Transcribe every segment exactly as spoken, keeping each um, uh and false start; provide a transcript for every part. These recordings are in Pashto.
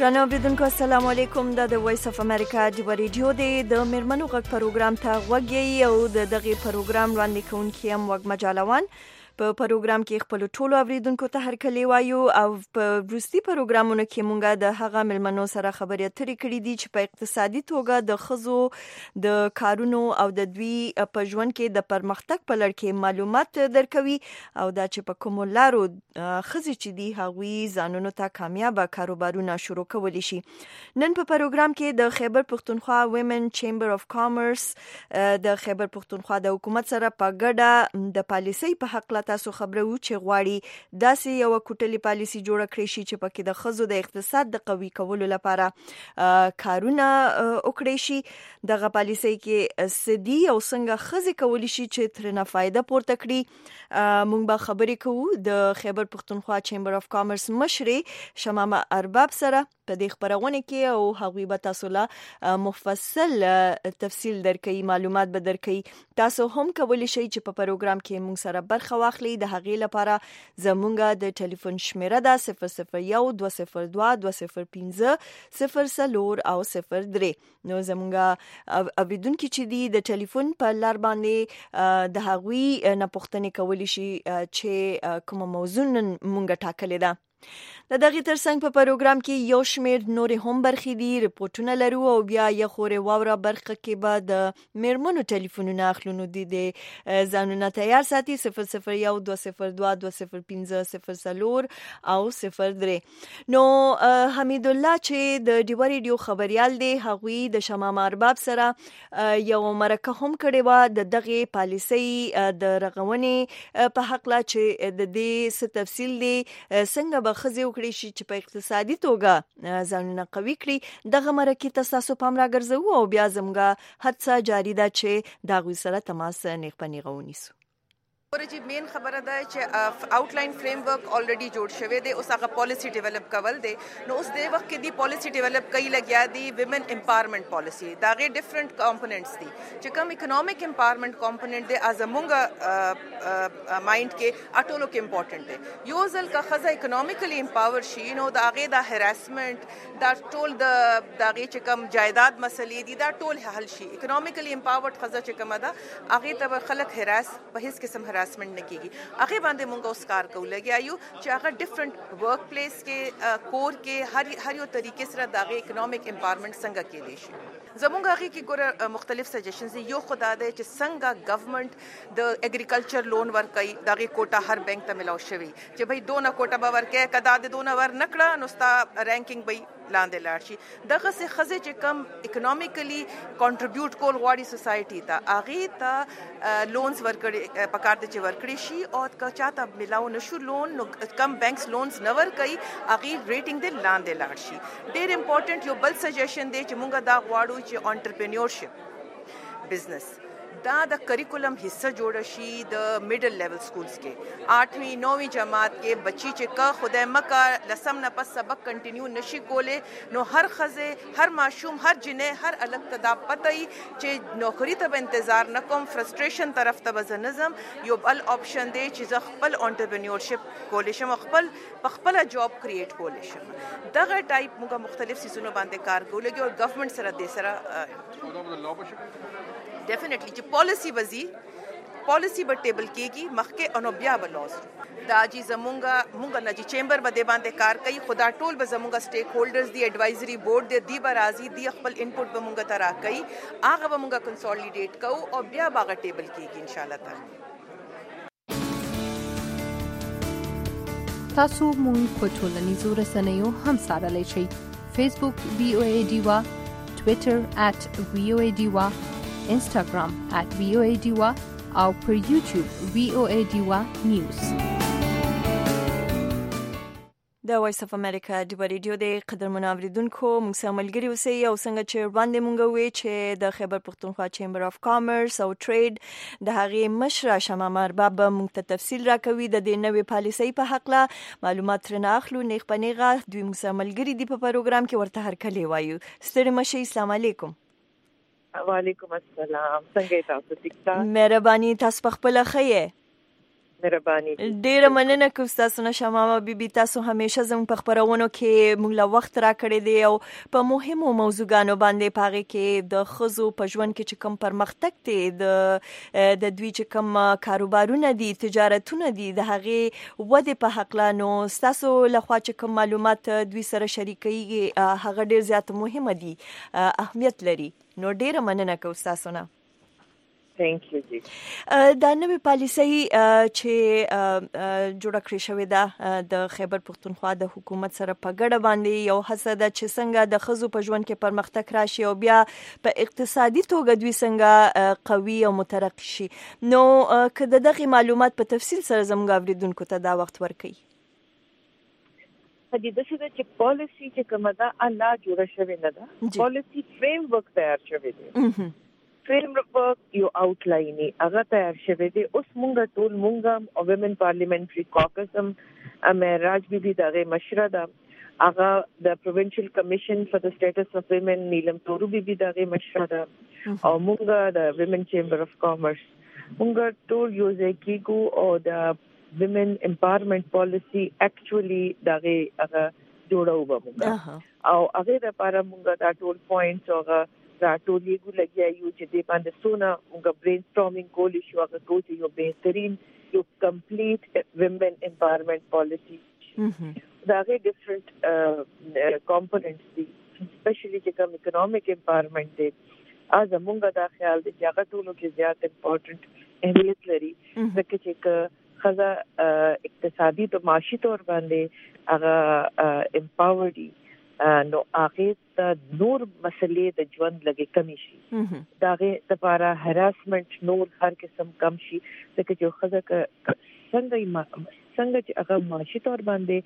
درنو اوریدونکو السلام علیکم. د وایس اف امریکا د ریډیو د میرمنو غږ پروګرام ته غوږی او د دغه پروګرام وړاندې کوونکی هم وګ مجالوان په پروګرام کې خپل ټولو اوریدونکو ته هرکلی وایو او په روسي پروګرامونو کې مونږه د هغه ملمنو سره خبرې اترې کړې دي چې په اقتصادي توګه د خزو د کارونو او د دوی په ژوند کې د پرمختګ په لړ کې معلومات درکوي او دا چې په کوم لارو خزي چې دي هغوی ځانونو ته کامیاب کاروبارونه شروع کولی شي. نن په پروګرام کې د خیبر پښتونخوا ویمن چیمبر اف کامرس د خیبر پښتونخوا د حکومت سره په ګډه د پالیسۍ په حق تاسو خبرو چې غواړي داسې یو کوټلی پالیسی جوړه کړی شي چې پکې د خزو د اقتصاد د قوي کولو لپاره کارونه وکړي شي. دغه پالیسی کې سدي او څنګه خزي کولی شي چې ترنه فائدہ پورته کړي. مونږ به خبرې کوو د خیبر پښتونخوا چیمبر اف کامرس مشرې شمامه ارباب سره په دې خبرونه کې او هغوی به تاسو له مفصل تفصیل درکې معلومات به درکې. تاسو هم کولی شئ چې په پروګرام کې مونږ سره برخه واخلئ. د هغې لپاره زمونږ د ټلیفون شمیره ده صفر صفر یو دوه صفر دوه دوه صفر پنځه صفر څلور او صفر درې. نو زمونږ اوریدونکي چې دي د ټلیفون په لار باندې د هغوی نه پوښتنې کولی شي چې کومه موضوع مونږ ټاکلې ده. د دغه ترڅنګ په پروګرام کې یو شمیر نور هم برخې دي ریپورتونه لرو او بیا یو خورې واوره برخه کې به د میرمنو ټلیفونونه اخلو. نو د ځانونه تیار ساتي صفر صفر یو دوه صفر دوه دوه صفر پنځه صفر څلور او صفر درې. نو حمید الله چې د ډیو ریډیو خبريال دی هغوی د شمامه ارباب سره یو مرکه هم کړې و د دغه پالیسۍ د رغونې په حق لا چې د دې څه تفصیل دی څنګه به خزي وکړي شي چې په اقتصادي توګه ځانونه قوي کړي. دغه مرکه ته تاسو پام راګرځو او بیا زموږه هڅه جاری ده چې دا غوي سره تماس نیغ پنیغه ونیسو. ورجی مین خبره ده چې آوټلاین فریم ورک الریډي جوړ شوی دی اوس هغه پالیسی ډیولپ کول دی. نو اوس د وخت کې دی پالیسی ډیولپ کوي لګیا دی ویمن امپاورمنٹ پالیسی. دا غي ډیفرنٹ کمپوننټس دي چې کوم اکونومیک امپاورمنٹ کمپوننٹ دی از مونږه مایند کې اټولو کې امپورټنٹ دی. یو ځل کا خزه اکونومیکلی امپاور شي نو دا غي د هراسمنت دا ټول د دا غي چې کوم جایداد مسلې دي دا ټول حل شي. اکونومیکلی امپاورډ خزه چې کومه ده هغه ته خلک هراس په هیڅ قسم هراسمنٹ نه کیږي. هغه باندې مونږ اوس کار کوو لګیایو چې هغه ډیفرنٹ ورک پلیس کې کور کې هر هر یو طریقې سره دغه اکونومیک امپاورمنٹ څنګه کېدی شي. زمونږ هغه کې ګوره مختلف سجیشنز دي. یو خدا ده چې څنګه گورنمنت د اګریکلچر لون ورکړي دغه کوټه هر بانک ته ملاو شوی چې بھئی دونه کوټه به ورکې کدا د دونه ور نکړه نو ستا رینکینګ به لاندې لاړ شي. دغه څه خزه چې کم اکونومیکلی کنټریبیوټ کول غواړي سوسایټي ته هغه ته لونز ورکړي پکار دي چې ورکړي شي او که چاته ملاو نشو لون نو کم بانکس لونز نه ورکړي هغه ریټینګ دې لاندې لاړ شي. ډېر امپورټنٹ یو بل سجیشن دی چې مونږه دا غواړو چې انټرپرینیورشپ بزنس دا د کریکولم حصہ جوړ شي د میډل لیول سکولز کې. آٹھویں نویں جماعت کې بچی چې کا خدای مکه لسم نه پس سبق کنټینیو نشي کوله نو هر خزه هر ماشوم هر جنې هر الګ تدا پتاي چې نوکری ته انتظار نکوم فرستریشن طرف ته وزنظم یو بل آپشن دی چې ز خپل انټرپرینیورشپ کولې شم خپل خپل جاب کریټ کولې شم. دغه ټایپ موږ مختلف سيزونو باندې کار کولګي او گورنمنت سره د سره ډیفینیټلی چې پالیسی وزي پالیسی به ټیبل کېږي مخکې انو بیا به لوز دا جی زمونږه مونږه نه جی چیمبر به باندې کار کوي. خدا ټول به زمونږه سټیک هولډرز دی ایڈوایزری بورډ دی دی برازي دی خپل انپوټ به مونږه ترا کوي هغه به مونږه کنسولیډیټ کوو او بیا باغه ټیبل کېږي ان شاء الله تعالی. تاسو مونږ په ټولنیزو رسنیو هم سره شئ. فیسبوک وی او ای ډیوا، ټوئیټر ات وی او ای ډیوا، انسټاګرام ات وی او ای ډیوا او پر یوټیوب وی او ای ډیوا نیوز. د وایس اف امریکا د ریډیو د قدرمن اوریدونکو موږ سره ملګری اوسئ او څنګه چې وړاندې مونږ وی چې د خیبر پښتونخوا چیمبر اف کامرس او ټریډ د هغې مشره شمامه ارباب موږ ته تفصیل راکوي د دې نوې پالیسۍ په حق لا معلومات ترنه اخلو. نیغ په نیغه دوی موږ سره ملګری دي په پروګرام کې ورته هرکلی وایو. ستړي مشئ. السلام علیکم. وعلیکم السلام. څنګه تاسو ټیک تاسو؟ مهرباني. تاسو په خپل ښه یې؟ مهرباني. ډیره مننه کوم تاسو نه شمامه بیبي. تاسو همیشه زموږ په خبرونو کې موږ له وخت را کړی دی او په مهمو موضوعګانو باندې پاغي کې د خزو په ژوند کې چې کوم پرمختګ دی د د دوی چې کوم کاروبارونه دي تجارتونه دي د هغه ودې په حق لانو تاسو له خوا چې کوم معلومات دوی سره شریکي هغه ډیر زیات مهمه دي اهمیت لري. نو ډیره مننه کوم تاسو نه. Thank you جی. دا نوې پالیسي چې جوړه کړې شوې ده د خیبر پختونخوا د حکومت سره په ګډه باندې یو هڅه ده چې څنګه د ښځو په ژوند کې پرمختګ راشي او بیا په اقتصادي توګه دوی څنګه قوي او مترقي شي. نو که د دغه معلومات په تفصیل سره زموږ اوریدونکو ته دا وخت ورکړي. د دې څه چې پالیسي چې کومه ده الله جوړه شوې نه ده. پالیسي فریم ورک تیار شوی دی. فریم ورک یو آوټلایني هغه تیار شوی دی. اوس مونږ ټول مونږ او ویمن پارلیمنټري کاکس هم امراج بیبي دغه مشره ده. هغه د پروینشل کمیشن فار د سټیټس اف ویمن نیلم تورو بیبي دغه مشره ده. او مونږ د ویمن چیمبر اف کامرس مونږ ټول یو ځای کېږو او د ویمن امپاورمنت پالیسي اکچولی دغه هغه جوړو به مونږ او هغه لپاره مونږ دا ټول پوینټس هغه راټول یې لګیا یو چې د باندې سونه موږ برین سټارمینګ کولی شو هغه کوچ یو بهترین یو کمپلیټ ویمن امپاورمنت پالیسي دا غي ډیفرنٹ کمپوننټس دي سپیشلی چې کوم اکونومیک امپاورمنت دی از موږ دا خیال دی چې هغه ټولو کې زیات امپورټنٹ اهمیت لري ځکه چې خزه اقتصادي او معاشي تور باندې هغه امپاورډ نو هغه ته نور مسلې د ژوند لګي کمی شي. دا غي لپاره هراسمنت نور هر قسم کم شي ځکه چې خزه څنګه څنګه چې هغه معاشي تور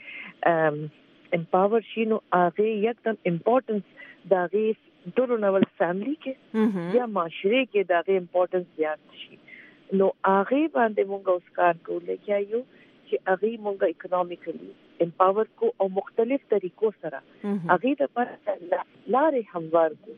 باندې امپاور شي نو هغه یکدم امپورټنس دا غي ټول نو فیملی کې یا معاشره کې دا غي امپورټنس زیات شي. نو هغه باندې مونږ اوس کار کوو کیایو چې هغه مونږه اکونومیکلی امپاور کو او مختلف طریقو سره هغه د پر لارې هموار کو.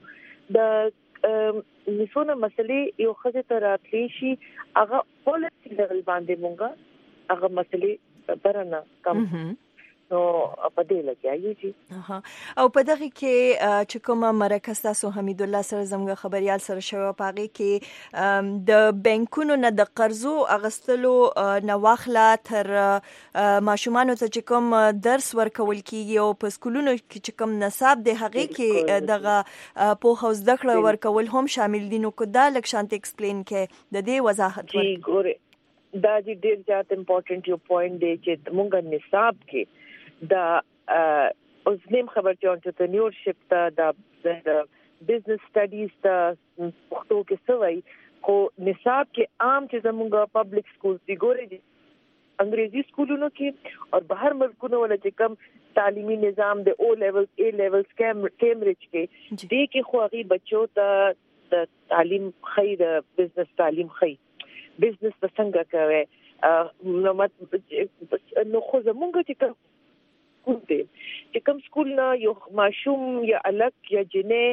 د نسونه مسلې یو خزه تر راتلی شي هغه پالیسی لیول باندې مونږه هغه مسلې برنه کم نو په دې لګیایو جی. او په دغه کې چې کومه مرکز تاسو حمید الله سره زموږ خبريال سره شوی پاغي کې د بانکونو نه د قرضو اغستلو نه واخله تر ماشومان ته چې کوم درس ورکول کیږي او په سکولونو کې چې کوم نصاب دی هغه کې دغه په هوس دکړه ورکول هم شامل دي. نو کو دا لکشانت ایکسپلین کې د دې وضاحت ورکړي. جی ګوره دا دې ډیر زیات امپورټنٹ یو پوینټ دی چې موږ نصاب کې دا اوس نیم خبر چې انټرپرینیورشپ ته د بزنس سټډیز ته پښتو کې سوي خو نصاب کې عام چې زموږ پبلک سکول دی ګورې انګریزي سکولونو کې او بهر ملکونو ولا چې کم تعلیمي نظام د او لیول ای لیول کیمبرج کې دې کې خو هغه بچو ته د تعلیم خی د بزنس تعلیم خی بزنس څنګه کوي نو مت نو خو زموږ چې کوم دی چې کوم سکول نه یو ماشوم یا الګ یا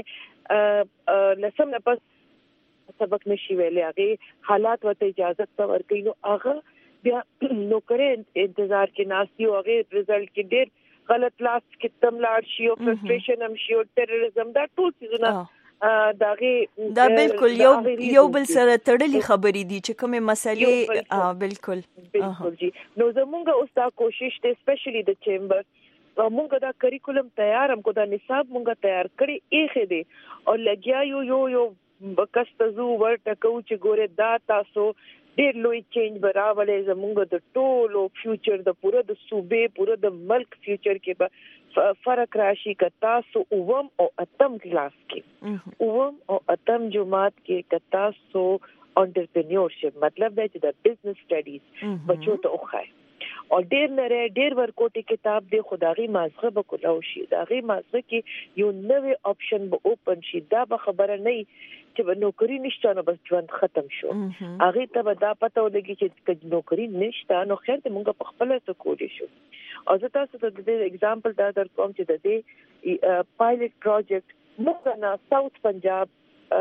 جنې لسم نه پس سبق نشي ویلې هغه حالات ورته اجازه ته ورکړي نو هغه بیا نو کرے انتظار کې ناشتي او هغه رزلټ کې ډېر غلط لاس کې تم لاړ شي او فرستریشن هم شي او ټیرریزم دا ټول څه نه داغه دا بالکل یو یو بل سره تړلې خبرې دي چې کومه مسلې بالکل بالکل جی. نو زمونږ اوس دا کوشش ته سپیشلی د چیمبر مونږ دا کریکولم تیار هم کو دا نصاب مونږ تیار کړی ایخه دي او لګیا یو یو یو بکستزو ورته کو چې ګوره دا تاسو ډېر لوی چینج براولې زمونږ د ټولو فیوچر د پوره د صوبې پوره د ملک فیوچر کې به فرق راشي ک تاسو اوم او اتم کلاس کې اوم او اتم جماعت کې ک تاسو انټرپرینیورشپ مطلب دا چې د بزنس سټډیز بچو ته اوخای او ډیر نه ډیر ورکوټي کتاب دی خدایي مازغه به کولاو شي داغي مازغه کې یو نوې آپشن به اوپن شي دا به خبره نه چې به نوکری نشته نو بس ژوند ختم شو هغه ته به دا پته ولګي چې نوکری نشته نو خیر ته مونږ په خپل څه کولی شو. او زه تاسو ته د اگزامپل دا در کوم چې د دې پایلټ پروجیکټ موږ نه ساوث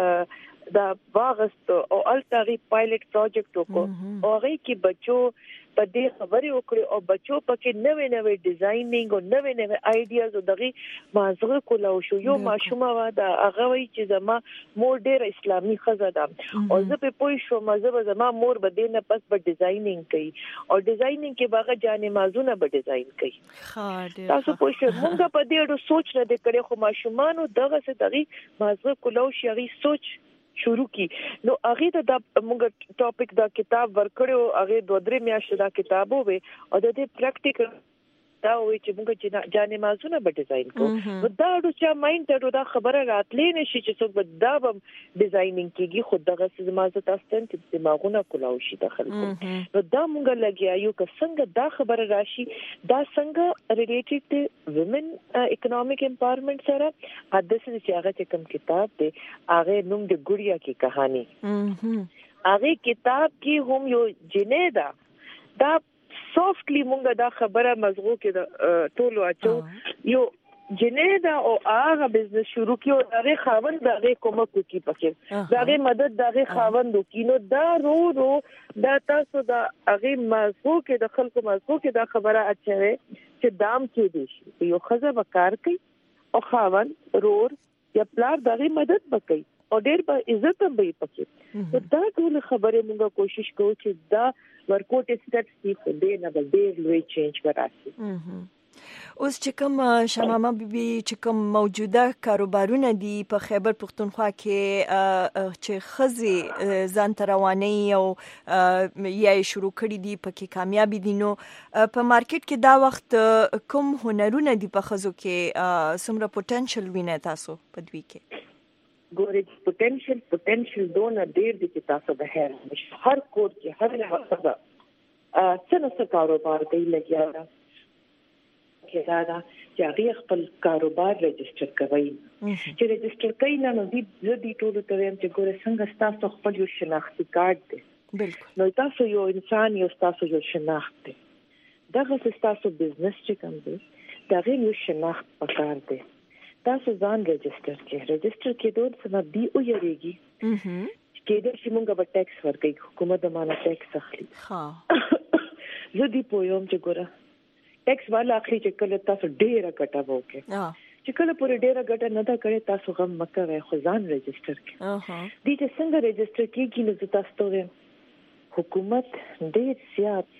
پنجاب دا واغست او الټری پایلټ پروجیکټ وکړو او هغه کې بچو په دې خبرې وکړي او بچو پکې نوې نوې ډیزاینینګ او نوې نوې آیډیاز او دغه مازغه کولاو شو یو ماشومه وا دا هغه وی چې زما مور ډېر اسلامي خزه ده او زه په پوه شو مزه زما مور به دینه پس به ډیزاینینګ کوي او ډیزاینینګ کې باغه جانې مازونه به ډیزاین کوي تاسو پوه شو مونږ په دې اړه سوچ نه کړې خو ماشومان دغه څه دغه مازغه کولاو شي هغه سوچ شروع کی نو هغه د موږ ټاپک دا کتاب ورکړو هغه دوه درې میاشتې دا کتاب وې او د دې پریکټیکل دا وې چې موږ جانې مازونه به ډیزاین کوو نو دا د چا مایند ته دا خبره راتلې نشي چې څوک به دا به ډیزاینینګ کیږي خو دغه څه مازه تاسو ته دماغونه کولاو شي د خلکو نو دا موږ لګیا یو که څنګه دا خبره راشي دا څنګه ریلیټډ ټو ویمن اکونومیک امپاورمنٹ سره حدث چې هغه کوم کتاب دی هغه نوم د ګړیا کی کہانی هغه کتاب کې هم یو جنې دا دا سافټلی مونږه دا خبره مزغو کې د ټولو اچو یو جنیدا او هغه بزنس شروع کیو دغه خاوند دغه کومه کوکی پکې دغه مدد دغه خاوند کینو دا رو رو دا تاسو دا هغه مزغو کې د خلکو مزغو کې دا خبره اچوي چې دام کې دي شي یو خزه وکړ کوي او خاوند رور یا پلار دغه مدد وکړي او ډېر په عزت هم به پکې دا ټول خبره موږ کوشش کوو چې دا ورکوټ سټپس دي په دې نه به ډېر لوی چینج وراسي اوس چې کوم شمامه بیبي چې کوم موجوده کاروبارونه دي په خیبر پختونخوا کې چې خزي ځان رواني او یې شروع کړی دي پکې کامیابی دي نو په مارکیټ کې دا وخت کوم هنرونه دي په خزو کې سمره پوتنشل ویني تاسو په دوی کې ګورې پوتنشل پوتنشل دونه ډېر دي چې تاسو به هر هر کور کې هر هغه څنګه څه کاروبار کوي لګیا دا کې دا چې هغه خپل کاروبار رجسټر کوي چې رجسټر کوي نه نو دې دې ټول ته ویم چې ګورې څنګه تاسو خپل یو شناختی کارت دی بالکل نو تاسو یو انسان یو تاسو یو شناخت دی دغه تاسو بزنس چې کوم دی دغه یو شناخت پکار دی تاسو ځان رجسټر کې رجسټر کې دوه سم دی او یریږي کې د شمونګه په ټیکس ورکړي حکومت د مانا ټیکس اخلي ها زه دی پویم چې ګوره ټیکس والا اخلي چې کله تاسو ډیره ګټه وکړي چې کله پورې ډیره ګټه نه دا کړي تاسو غم مکه خو ځان رجسټر کې اها دې چې څنګه رجسټر کیږي نو تاسو ته حکومت ډیر زیات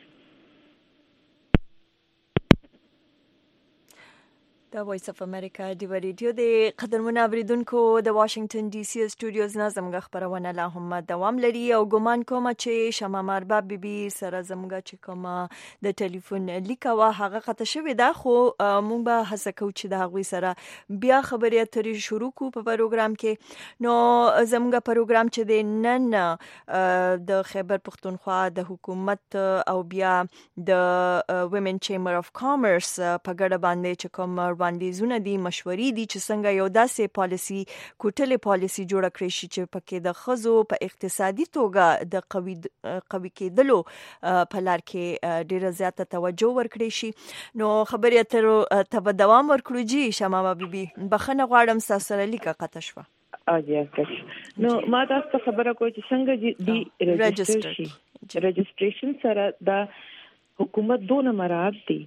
د وایس اف امریکا دی ریډیو د قدرمن اوریدونکو د واشنگټن ډي سي سټوډیوز نه زموږ خبرونه لا هم دوام لري او ګومان کوم چې شمامه ارباب بیبي سره زموږ چې کوم د ټلیفون لیکوا هغه خطه شوی دا خو مونږ به هڅه کوو چې دا غوي سره بیا خبرې اترې شروع کو په پروګرام کې نو زموږ پروګرام چې د نن د خیبر پختونخوا د حکومت او بیا د ویمن چیمبر اف کامرس په ګډه باندې چې کوم وړاندیزونه دي مشورې دي چې څنګه یو داسې پالیسی کوټلې پالیسی جوړه کړی شي چې پکې د خزو په اقتصادي توګه د قوي قوي کېدلو په لار کې ډیره زیاته توجه ورکړي شي نو خبرې اترو ته دوام ورکړو جی شمامه بیبي بخنه غواړم تاسو سره لیکه قطه شو اجازه نو ما تاسو خبره کوم چې څنګه دی رجسټر شي رجسټریشن سره د حکومت دونه مراد دي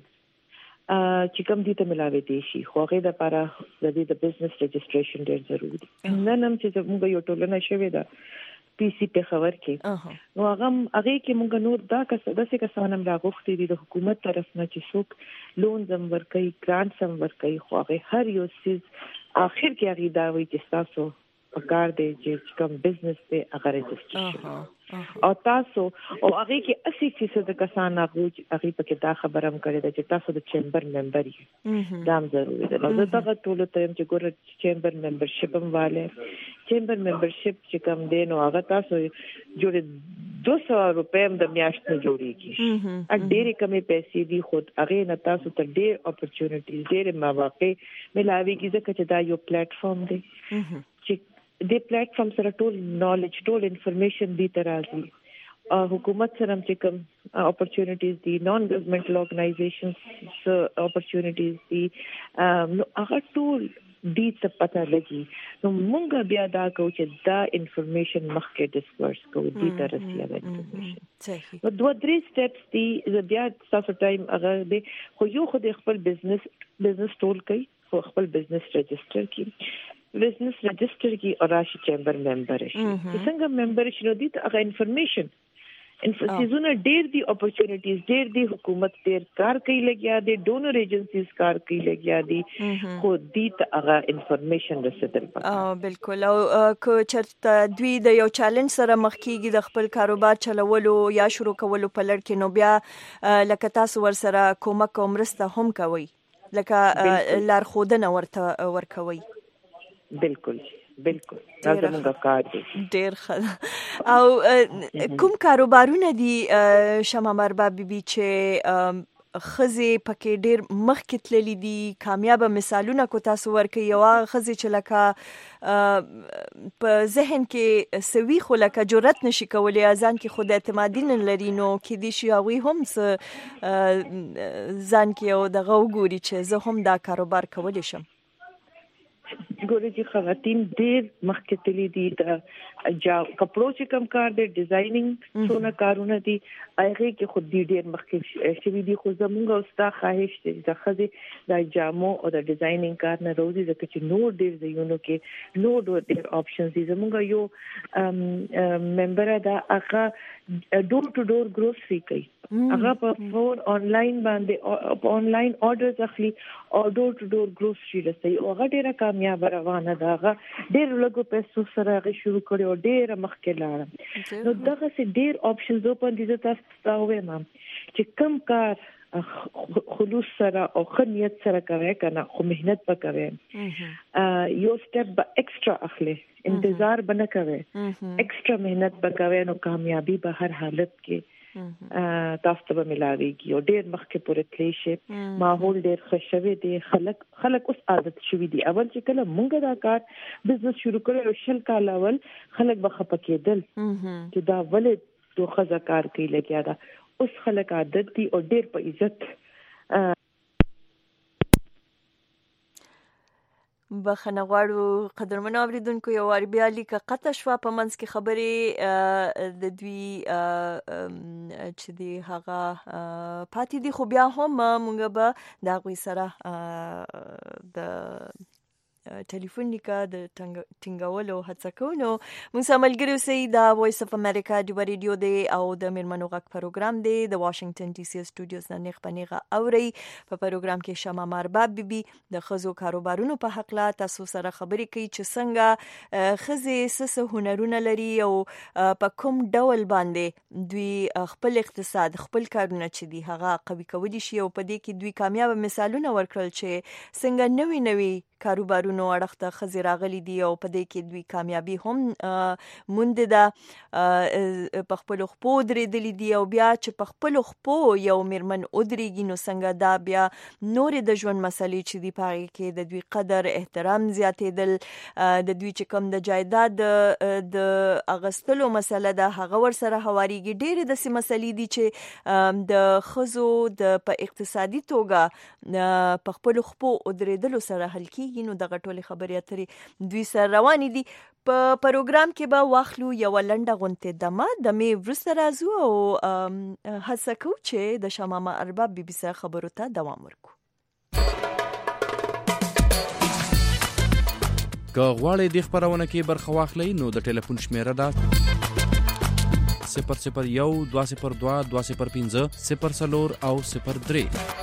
چې کوم دي ته ملاوي دي شي خو هغه د لپاره د دې د بزنس رجسټریشن ډېر ضروري دي نن هم چې موږ یو ټولنه شوې ده پی سی په خبر کې نو هغه هغه کې موږ نور دا کس داسې کسان هم راغوښتي دي د حکومت طرف نه چې څوک لون زم ورکوي ګرانټ سم ورکوي خو هغه هر یو سیز اخر کې هغه دا وایي چې تاسو پکار دی چې کوم بزنس دی هغه رجسټریشن او تاسو او هغه کې اسی فیصد کسان هغه هغه پکې دا خبره هم کړې ده چې تاسو د چیمبر ممبر یې دا هم ضروري ده نو دا ټول ته چې ګور چیمبر ممبرشپ هم والے چیمبر ممبرشپ چې کوم دی نو هغه تاسو جوړې دو سو روپے د میاشت نه جوړیږي ا ډېرې کمې پیسې دي خو هغه نه تاسو ته ډېر اپورچونټیز ډېر مواقع ملاويږي ځکه چې دا یو پلیټ فارم دی چې د پلیټ فارم سره ټول نالج ټول انفارمیشن دی ترازی حکومت سره چې کوم اپورچونټیز دي نان ګورنمنټل اورګنایزیشنز اپورچونټیز دي نو هغه ټول دې څه پته لګي نو موږ بیا دا کوو چې دا انفارمیشن مخکې ډسپرس کوو دې ته رسیا دا انفارمیشن صحیح نو دوه درې سټیپس دي زه بیا تاسو ټایم هغه دې خو یو خو د خپل بزنس بزنس ټول کوي خو خپل بزنس رجسٹر کی بزنس رجسٹر کی اور راشي چیمبر ممبر شي څنګه ممبر شي نو دې ته هغه انفارمیشن انفرسیزونه ډېر دي اپورچونټیز ډېر دي حکومت ډېر کار کوي لګیا دي ډونر ایجنسیز کار کوي لګیا دي خو دې ته هغه انفارمیشن رسیدل پکار بالکل او کو چرته دوی د یو چیلنج سره مخ کیږي د خپل کاروبار چلولو یا شروع کولو په لړ کې نو بیا لکه تاسو ور سره کومک او مرسته هم کوي لکه لارښودنه ورته ورکوي بالکل بالکل دا زموږ کار دی ډېر ښه او کوم کاروبارونه دي شمه مربا بیبي چې خزې پکې ډېر مخکې تللي دي کامیابه مثالونه کو تاسو ورکوي یو هغه خزې چې لکه په ذهن کې سوي خو لکه جرأت نشي کولی ځان کې خود اعتمادي نه لري نو کېدای شي هغوی هم څه ځان کې یو دغه وګوري چې زه هم دا کاروبار کولی شم ګورې چې خواتین ډېر مخکې تللي دي د جا کپړو چې کم کار دی ډیزاینینګ څونه کارونه دي هغه کې خود دې ډېر مخکې شوي دي خو زموږ او ستا خواهش دی چې ښځې د جامو او د ډیزاینینګ کار نه روزي ځکه چې نور ډېر ځایونو کې نور ډېر آپشنز دي زموږ یو ممبر دا هغه ډور ټو ډور ګروسري کوي هغه په فون آنلاین باندې په آنلاین آرډرز اخلي او ډور ټو ډور ګروسري رسي او هغه ډېره کامیاب روانه ده هغه ډېر لږو پیسو سره هغه شروع کړي او ډېر مخکې لاړه نو دغه سي ډېر آپشنز اوپن دي تاسو ته وایم چې کم کار خلوص سره او خنیت سره کوي کنه خو مهنت وکوي یو سټپ به ایکسترا اخلي انتظار بنه کوي ایکسترا مهنت وکوي نو کامیابی به هر حالت کې تاسو ته ملاويږي او ډېر مخکې پورې تللی شي ماحول ډېر خوشوي دي خلک خلک اوس عادت شوي دي اول چې کله مونږ دا کار بزنس شروع کړو شل کال اول خلک به خپه کېدل چې دا ولې دوه ځکار کوي لګیا دا اوس خلک عادت دي او ډېر په عزت بخنه غواړو قدرمنو اوریدونکو یو وار بیا لیکه قطع شوه په منځ کې خبرې د دوی چې دی هغه پاتې دي خو بیا هم مونږ به د هغوی سره د ټلیفون لیکه د ټینګولو هڅه کوو نو موږ سره ملګري اوسئ دا وایس اف امریکا ډیوه ریډیو دی او د میرمنو غږ پروګرام دی د واشنگټن ډي سي سټوډیوز نه نیغ په نیغه اورئ په پروګرام کې شمه مرباب بیبي د ښځو کاروبارونو په هکله تاسو سره خبرې کوي چې څنګه ښځې څه څه هنرونه لري او په کوم ډول باندې دوی خپل اقتصاد خپل کارونه چې دي هغه قوي کولی شي او په دې کې دوی کامیاب مثالونه ورکړل چې څنګه نوي نوي کاروبارونو اړخته ښځې راغلي دي او په دې کې دوی کامیابي هم موندې ده په خپلو خپو ودرېدلي دي او بیا چې په خپلو خپو یو میرمن ودرېږي نو څنګه دا بیا نورې د ژوند مسلې چې دي په هغې کې د دوی قدر احترام زیاتېدل د دوی چې کوم د جایداد د اغستلو مسله ده هغه ورسره هوارېږي ډېرې داسې مسلې دي چې د ښځو د په اقتصادي توګه په خپلو خپو ودرېدلو سره حل کېږي نو دغه ټولې خبرې اترې دوی سره روانې دي په پروګرام کې به واخلو یوه لنډه غونډې دمه دمې وروسته راځو او هڅه کوو چې د شمه مربا بیبي سره خبرو ته دوام ورکړو که غواړئ دې خپرونه کې برخه واخلئ نو د ټلیفون شمیره ده صفر صفر یو دوه صفر دوه دوه صفر پنځه صفر څلور او صفر درې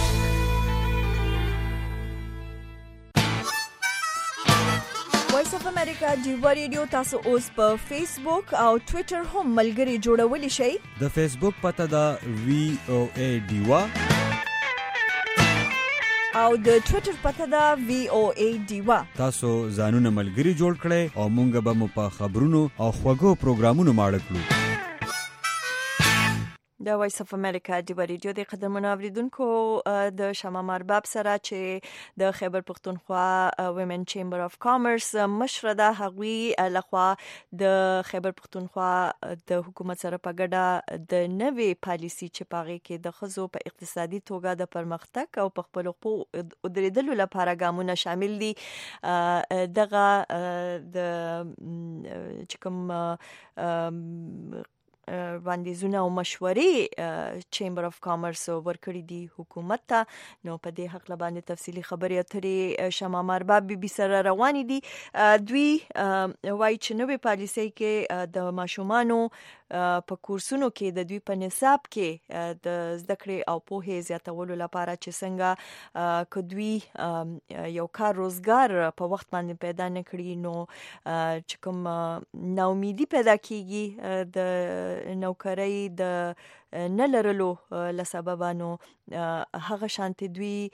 وایس اف امریکا ډیوه ریډیو تاسو اوس په فیسبوک او ټویټر هم ملګري جوړولی شئ د فیسبوک پته ده وی او ای ډیوه او د ټویټر پته ده وی او ای ډیوه تاسو ځانونه ملګري جوړ کړئ او مونږ به مو په خبرونو او خوږو پروګرامونو ماړه کړو د وایس اف امریکا د ریډیو د قدرمنو اوریدونکو د شمام ارباب سره چې د خیبر پختونخوا ویمن چیمبر اف کامرس مشره ده هغوی لخوا د خیبر پختونخوا د حکومت سره په ګډه د نوې پالیسي چې پاغي کې د خزو په اقتصادي توګه د پرمختګ او په خپل حقوق درېدلو لپاره ګامونه شامل دي. دغه د چې کوم وړاندیزونه او مشورې چیمبر اف کامرس ورکړي دي حکومت ته. نو په دې حق باندې تفصیلی خبرې اترې شمام ارباب بي بي سره روانې دي. دوی وایي چې نوې پالیسي کې د ماشومانو په کورسونو کې د دوی په نصاب کې د زده کړې او پوهې زیاتولو لپاره چې څنګه که دوی یو کار روزګار په وخت باندې پیدا نه کړي نو چې کوم ناامیدي پیدا کیږي د نوکرۍ د نه لرلو لسببانو هغه شانتي دوی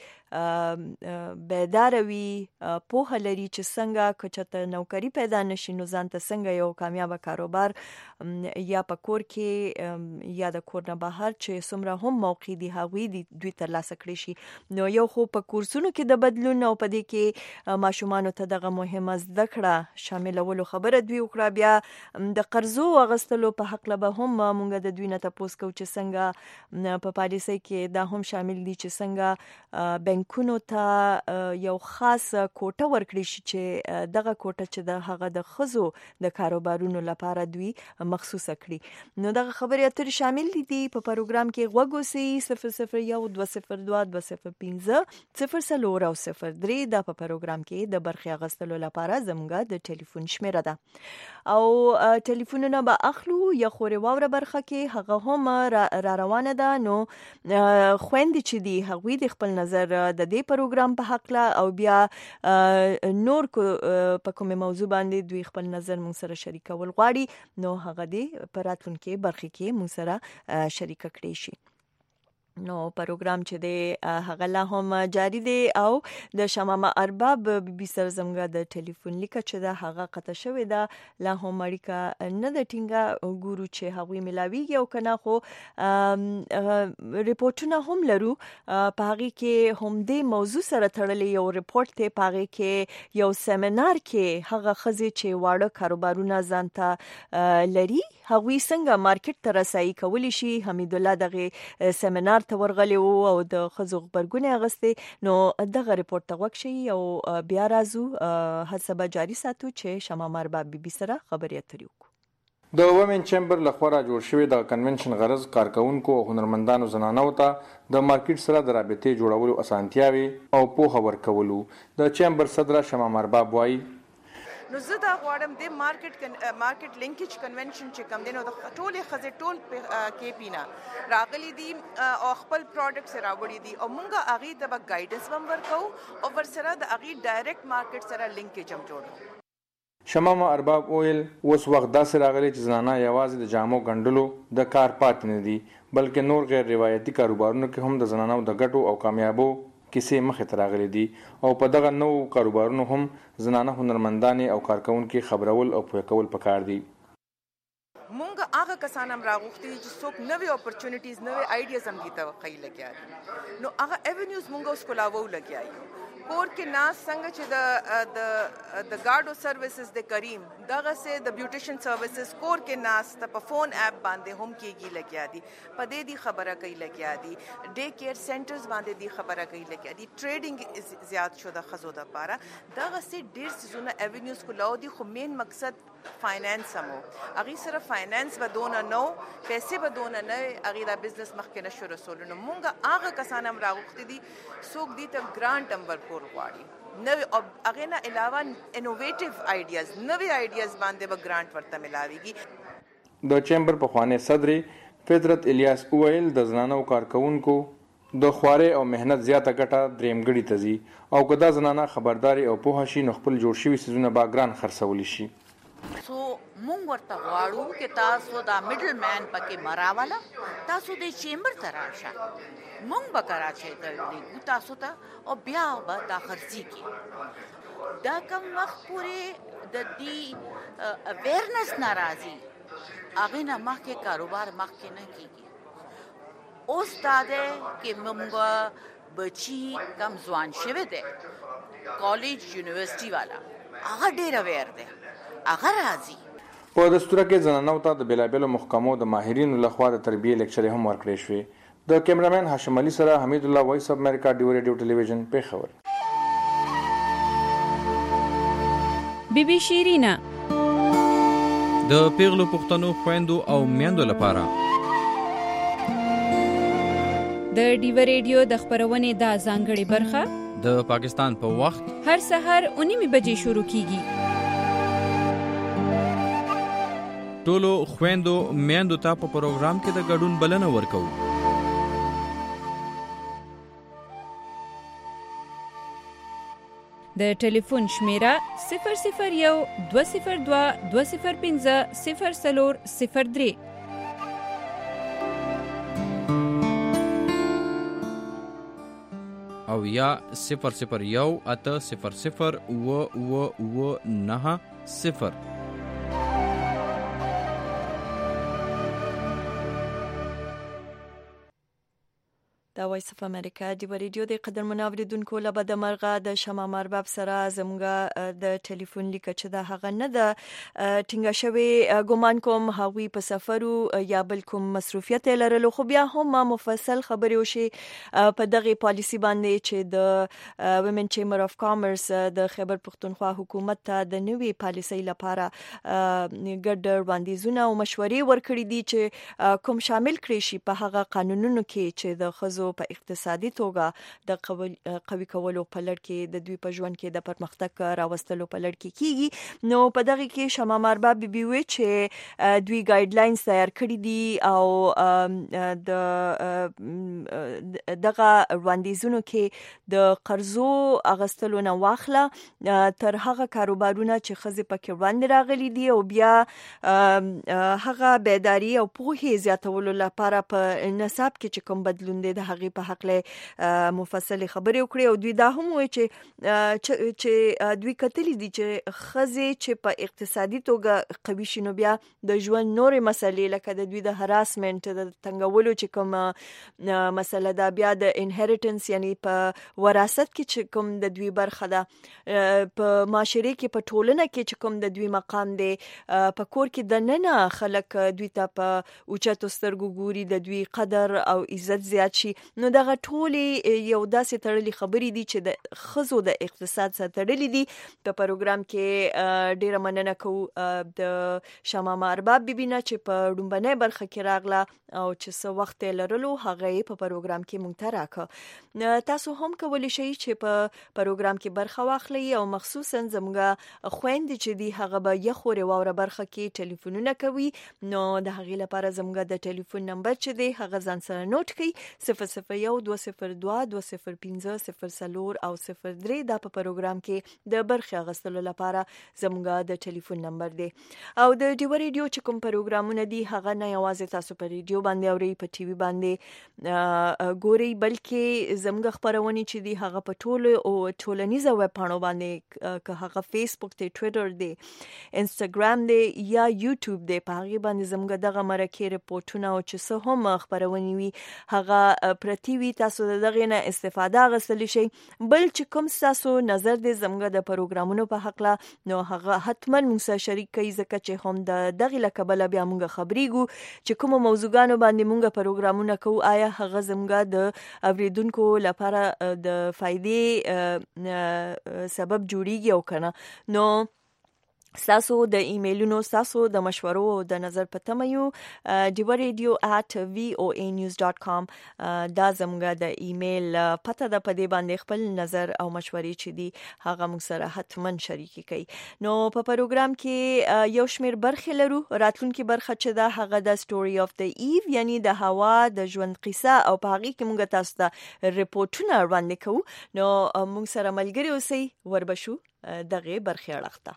بیدار وي پوهه لري چې څنګه کچته نوکری پیدا نشي نو ځان ته څنګه یو کامیاب کاروبار یا په کور کې یا د کور نه بهر چې څومره هم موقع دي هغوی دي دوی ترلاسه کړی شي. نو یو خو په کورسونو کې د بدلون او په دې کې ماشومانو ته دغه مهمه زده کړه شاملولو خبره دوی وکړه. بیا د قرضو اغستلو په حق له هم مونږ د دوی نه تاسو کو چې څنګه په پالیسي کې دا هم شامل دي چې څنګه بانکونو ته یو خاص کوټه ورکړي شي چې دغه کوټه چې د هغه د خزو د کاروبارونو لپاره دوی مخصوصه کړي. نو دغه خبرې اترې شامل دي په پروګرام کې غوږوسي صفر صفر یو دوه صفر دوه دوه صفر پنځه صفر څلور او صفر درې دا په پروګرام کې د برخې اغستلو لپاره زموږ د ټلیفون شمیره ده او ټلیفونونه به اخلو یا خوري واوره برخه کې هغه هم را روانه ده. نو خويندې چې دي هغوی د خپل نظر د دې پروګرام په حق لا او بیا نور کو په کومه موضوع باندې دوی خپل نظر مون سره شریکول غواړي نو هغه دي په راتلونکي برخه کې مون سره شریک کړي شي. نو پروګرام چې دی هغه لا هم جاری دی او د شمام ارباب بي بي سره زموږ د ټلیفون لیکه چې دا هغه قطع شوې ده لا هم اړیکه نه د ټینګه ګورو چې هغوی ملاویږي او کنه خو ریپورتونه هم لرو په هغه کې هم دې موضوع سره تړلې یو ریپورت ته په هغه کې یو سیمینار کې هغه خزي چې واړه کاروبارونه ځانته لري هغوی څنګه مارکیټ ته رسایي کولی شي. حمید الله دغه سیمینار ته ورغلی وو او د خزو خبرګونې اغستې نو دغه ریپورت ته وکشي او بیا راځو هڅه به جاري ساتو چې شمام ارباب بي بي سره خبرې اترې وکړو. د وومن چیمبر لخوا را جوړ شوی د کنونشن غرض کارکونکو او هنرمندانو زنانو ته د مارکیټ سره د رابطې جوړولو اسانتیاوي او پوهه ورکولو. د چیمبر صدر شمام ارباب وایي نو زه دا غواړم د مارکیټ مارکیټ لینکیج کنونشن چې کوم دی نو د ټولې خزې ټول کې پینا راغلي دي او خپل پروډکټس راوړي دي او مونږه هغه ته به ګایډنس هم ورکو او ور سره د هغه ډایرکټ مارکیټ سره لینکیج هم جوړو. شمام ارباب اویل اوس وخت داسې راغلی چې زنانه یوازې د جامو ګنډلو د کار پات نه دي بلکې نور غیر روایتي کاروبارونو کې هم د زنانو د ګټو او کامیابو کیسې مخې ته راغلي دي او په دغه نو کاروبارونو هم زنانه هنرمندانې او کارکونکي خبرول او پوهه کول پکار دي. مونږ هغه کسان هم راغوښتي چې څوک نوې اپورچونټیز نوې آیډیاز هم دي توقعي لګیا دي نو هغه ایونیوز مونږ اوس کولاوو لګیا یو کور کې ناس څنګه چې د د د گاډو سرویسز د کریم دغه سه د بیوټیشن سرویسز کور کې ناس ته په فون اپ باندې هم کېږي لګیا دي په دې دی خبره کوي لګیا دي ډے کیر سنټرز باندې دی خبره کوي لګیا دي ټریډینګ زیات شو د خزو د لپاره دغه سه ډیر سيزونه ایونیوز کولاو دي خو مین مقصد فاینانس مو اغه سره فاینانس بدون نو پیسې بدون نه اغه دا بزنس مخکې نشو رسولونه مونږه هغه کسان هم راغوښتي دي څوک دي ته ګرانټ هم ورکول غواړي نو اغه نه علاوه انوویټیو آیډیاز نوې آیډیاز باندې به ګرانټ ورته ملاويږي. د چیمبر په خوانه صدر فطرت الیاس اویل د زنانو کارکونکو د خواري او مهنت زیاته ګټه درېمګړي تزي او کدا زنانه خبرداري او پوهه شي نو خپل جوړ شوی سيزونه باګران خرڅول شي. سو مونږ ورته غواړو چې تاسو دا میډل مین پکې مراواله تاسو د چیمبر ته راشه مونږ به کراچۍ ته لګو تاسو ته او بیا به دا خرڅي کی دا کوم وخت پورې د دې اویرنس ناراضي هغه نه مخکې کاروبار مخکې نه کیږي اوس دا ده کې موږ بچي کم ځوان شوه ده کالج یونیورسيټي والا هغه ډیر اویر ده هغه راځي. په دستور کې زنانو ته د بلابلو محکمو د ماهرینو لخوا د تربیه لیکچر هم ورکړې شوې. د کیمرامین هاشم علي سره حمید الله وایس اف امریکا ډیو ریډیو ټلویزیون پیښور. بی بی شیرینا د پیغلو پښتنو خويندو او میندو لپاره د ډیو ریډیو د خبرونې د ځانګړي برخه د پاکستان په وخت هر سحر اونیمه بجې شروع کیږي. ټولو خويندو میندو ته په پروګرام کې د ګډون بلنه ورکو. د ټلیفون شمیره صفر صفر یو دو صفر دو دو صفر پنځه صفر څلور صفر درې او یا صفر صفر یو اته صفر صفر و و و نه صفر. دا وایس اف امریکا دی ریډیو د قدر منوریدونکو له بده مرغه د شمع مرباب سره زموږه د ټلیفون لیک چې دا هغه نه د ټینګه شوی ګومان کوم هغوی په سفرو یا بل کوم مصروفیت لرلو خو بیا هم مفصل خبرې وشي په دغه پالیسی باندې چې د وومن چیمبر اف کامرس د خیبر پختونخوا حکومت ته د نوې پالیسی لپاره ګډ وړاندیزونه او مشورې ورکړي دي چې کوم شامل کړي شي په هغه قانونونو کې چې د خزو په اقتصادي توګه د قوي کولو په لړ کې د دوی په ژوند کې د پرمختګ راوستلو په لړ کې کیږي. نو په دغه کې شمع مرباب بي بي وی چې دوی ګایډ لاینز تیار کړی دي او د دغه وړاندیزونو کې د قرضو اغستلو نه واخله تر هغه کاروبارونه چې خزې پکې وړاندې راغلي دي او بیا هغه بیداری او پوهې زیاتولو لپاره په نصاب کې چې کوم بدلون دی د هغه په حق له مفصل خبرې وکړي او دوی دا هم وایي چې چې دوی کتلی دي چې خزې چې په اقتصادي توګه قوي شي نو بیا د ژوند نورې مسلې لکه د دوی د هراسمنت د تنګولو چې کوم مسله دا بیا د انهریټنس یعنی په وراثت کې چې کوم د دوی برخه ده په معاشره کې په ټولنه کې چې کوم د دوی مقام دی په کور کې د ننه خلک دوی ته په اوچتو سترګو ګوري د دوی قدر او عزت زیات شي. نو دغه ټولې یو داسې تړلې خبرې دي چې د خزو د اقتصاد سره تړلې دي. په پروګرام کې ډیره مننه کوو د شمع مرباب بي نه چې په ډومبنه برخه کې راغله او چې څو وخت لرلو هغه په پروګرام کې مونږ ته راکړه. تاسو هم کولی شئ چې په پروګرام کې برخه واخلئ او مخصوصا زموږه خويندې چې دی هغه به یخوري واوره برخه کې ټلیفونونه کوي. نو د هغې لپاره زموږه د ټلیفون نمبر چې دی هغه ځان سره نوٹ کړئ صفر صفر یو دو صفر دو دو صفر پنځه صفر څلور او صفر درې دا په پروګرام کې د برخه غستلو لپاره زموږه د ټلیفون نمبر دی. او د ډیو ریډیو چې کوم پروګرامونه دي هغه نه یوازې تاسو په ریډیو باندې اورئ په ټي وي باندې ګورئ بلکې زموږه خبرونه چې دي هغه په ټولو او ټولنیزو ویب پاڼو باندې که هغه فیسبوک دی ټوئیټر دی انستګرام دی یا یوټیوب دی په هغه باندې زموږه دغه مرکه ریپورتونه او چې څه هم خبرونه وي هغه پرتی وی تاسو دغه نه استفاده غسل شي. بل چې کوم تاسو نظر دې زموږه د پروګرامونو په حق لا نو هغه حتما موږ سره شریک کړئ ځکه چې هم د دغه لکبل بیا موږ خبرېګو چې کوم موضوعګانو باندې موږ پروګرامونه کوو آیا هغه زموږه د اوریدونکو لپاره د فائدې سبب جوړیږي او کنه. نو ساسو د ایمیلونو ساسو د مشورو او د نظر پته مې یو ډیو ریډیو at voa news dot com دا زموږه د ایمیل پته د پدې باندې خپل نظر او مشورې چې دي هغه موږ سره حتما شریک کړئ. نو په پروګرام کې یو شمیر برخې لرو. راتلونکي برخه چې دا هغه د سټوري اف د ایو یعنی د هوا د ژوند قصه او په هغه کې موږ تاسو ته ریپورتونه وړاندې کوو. نو موږ سره ملګری اوسئ وربشو دغه برخې اړخته.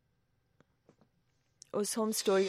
Os home story.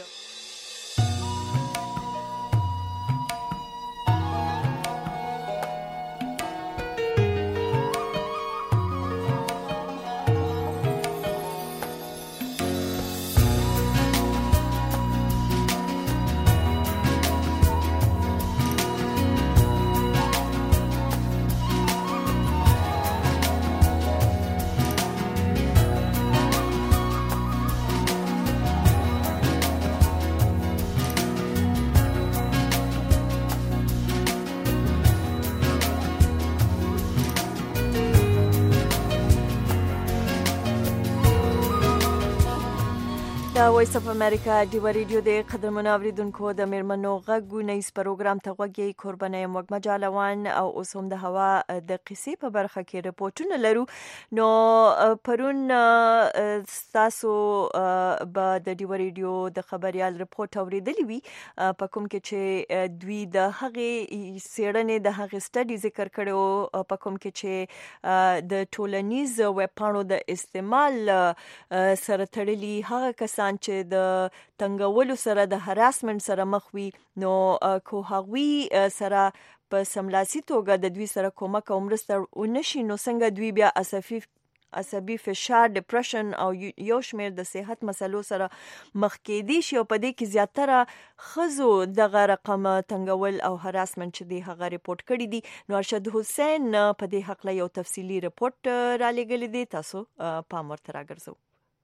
دا وایس اف امریکا دی ریډیو د قدرمنو اوریدونکو د میرمنو غږونیز پروګرام ته غوږی قربانه موږ مجالوان او اوس هم د هوا د قصې په برخه کې رپورټونه لرو. نو پرون تاسو به د دی ریډیو د خبريال رپورټ اوریدلی وي په کوم کې چې دوی د هغه سیړنې د هغه سټډي ذکر کړو په کوم کې چې د ټولنیز ویب پاڼو د استعمال سره تړلي هغه کسان چې د تنګولو سره د هراسمنت سره مخ وي نو کو هغوی سره په سملاسي توګه د دوی سره کومک او مرسته ونشي نو څنګه دوی بیا اسفي عصبي فشار ډیپریشن او یو شمېر د صحت مسلو سره مخ کېدي شي او په دې کې زیاتره خزو دغه رقم تنګول او هراسمنت چې دی هغه ریپورت کړی دي. نو ارشد حسین په دې حق له یو تفصیلی ریپورت را لګل دي تاسو پام ورته راګرځو.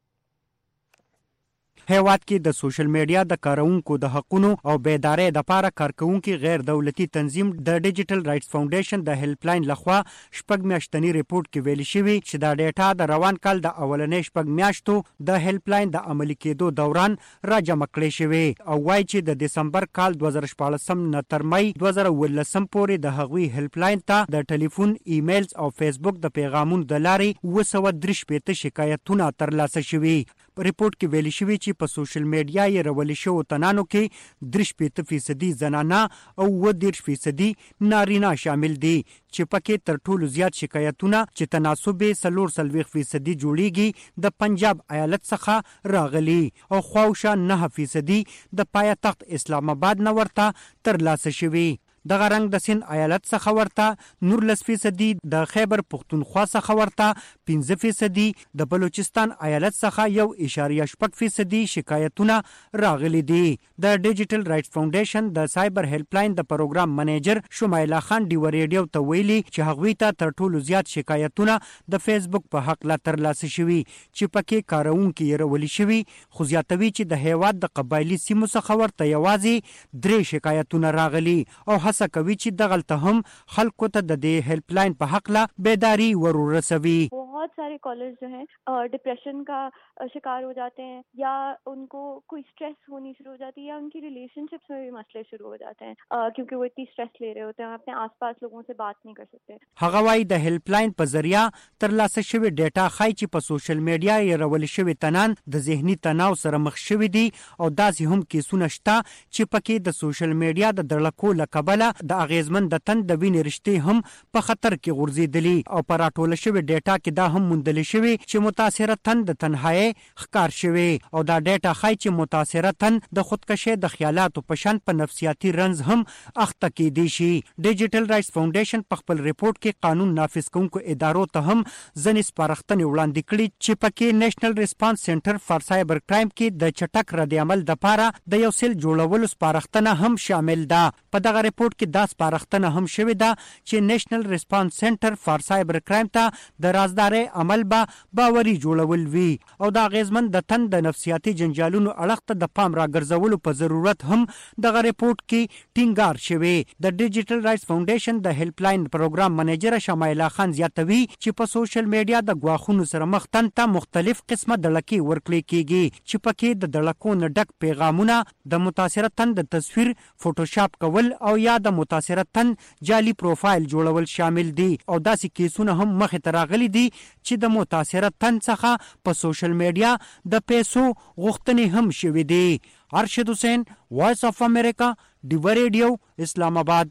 هیواد کې د سوشل میډیا د کارونکو د حقونو او بیدارۍ د لپاره کارکونکو غیر دولتي تنظیم د ډیجیټل رائټس فاونډیشن د هیلپ لاین لخوا شپږ میاشتنی ریپورت کې ویل شوی چې دا ډیټا د روان کال د اولنې شپږ میاشتو د هیلپ لاین د عملي کېدو دوران راجمع کړی شوی او وايي چې د دسمبر کال دوه زره شپاړس نه تر مې دوه زره ولسم پورې د هغوی هیلپ لاین ته د ټلیفون ایمیلز او فیسبوک د پیغامونو د لارې اوه سوه درې شپېته شکایتونه ترلاسه شوي. ریپورت کې ویل شوی چې په سوشل میډیا یې رول شو تنانو کې درې شپېته فیصدي زنانه او اوه دېرش فیصدي نارینه شامل دي چې پکې تر ټولو زیات شکایتونه چې تناسب یې څلور څلوېښت فیصدي جوړیږي د پنجاب ایالت څخه راغلي او خواوشا نه فیصدي د پایتخت اسلام آباد نه ورته ترلاسه شوي. دغه رنګ د سند ایالت څخه ورته نورلس فیصدي د خیبر پختونخوا څخه ورته پنځه فیصدي د بلوچستان ایالت څخه یو اشاریه شپږ فیصدي شکایتونه راغلي دي. د ډیجیټل رائټس فاونډیشن د سایبر هیلپ لاین د پروګرام منیجر شمایلا خان دی ریډیو ته ویلي چې هغوی ته تر ټولو زیات شکایتونه د فیسبوک په حق لا ترلاسه شوي چې پکې کارونکي یې رولي شوي خو زیاتوي چې د هیواد د قبایلي سیمو څخه ورته یوازې درې شکایتونه راغلي او هڅه کوي چې دغلته هم خلکو ته د دې هیلپ لاین په حق لا بیداری ورورسوي. बहुत सारे कॉलर्स जो हैं डिप्रेशन का शिकार हो जाते हैं या उनको कोई स्ट्रेस होनी शुरू हो जाती है या उनकी रिलेशनशिप्स में भी मसले शुरू हो जाते हैं क्योंकि वो इतनी स्ट्रेस ले रहे होते हैं अपने आसपास लोगों से बात नहीं कर सकते. هغه وايي د هیلپ لاین په ذریعہ ترلاسه شوی ډیټا خای چې په سوشل میډیا یې رول شوی تنان د ذهني تناو سره مخ شوی دي او داسې هم کیسونه شته چې پکې د سوشل میډیا د دړلکو لکبله د اغیزمن د تن د وینې رشتې هم په خطر کې غورځېدلي او په راټوله شوی ډیټا کې دا هم موندل شوی چې متاثره تن د تنهایی ښکار شوی او دا ډیټا خای چې متاثره تن د خودکشي د خیالاتو په شان په نفسیاتي رنځ هم اخته کېدی شي. ډیجیټل رائټس فاونډیشن په خپل ریپورت کې قانون نافذ کوونکو ادارو ته هم ځنې سپارښتنې وړاندې کړي چې پکې نېشنل ریسپانس سنټر فار سایبر کرائم کې د چټک رد عمل لپاره د یو سیل جوړولو سپارښتنه هم شامل ده. په دغه ریپورت کې دا سپارښتنه هم شوې ده چې نېشنل ریسپانس سنټر فار سایبر کرائم ته د رازداري عمل به باوري جوړول وي او دا غیزمن د تن د نفسیاتي جنجالونو اړخ ته د پام راګرځولو په ضرورت هم دغه ریپورت کې ټینګار شوی. د ډیجیټل رائټس فاونډیشن د هیلپ لاین پروګرام منیجر شمایلا خان زیاتوي چې په سوشل میډیا د غواخونو سره مخ تن ته مختلف قسمه دړلکې ورکړي کیږي چې پکې د دړلکو نه ډک پیغامونه د متاثره تن د تصویر فوټوشاپ کول او یا د متاثره تن جعلي پروفایل جوړول شامل دي او داسې کیسونه هم مخې ته راغلي دي چې د متاثره تن څخه په سوشل میډیا د پیسو غوښتنې هم شوې دي. ارشد حسین وایس اف امریکا دی ریډیو اسلام آباد.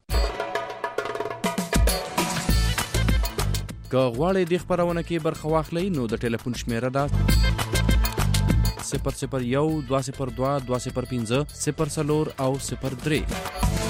که غواړئ د خبرونه کې برخه واخلئ نو د ټلیفون شمیره ده صفر صفر یو دوه صفر دوه دوه صفر پنځه صفر څلور او صفر درې.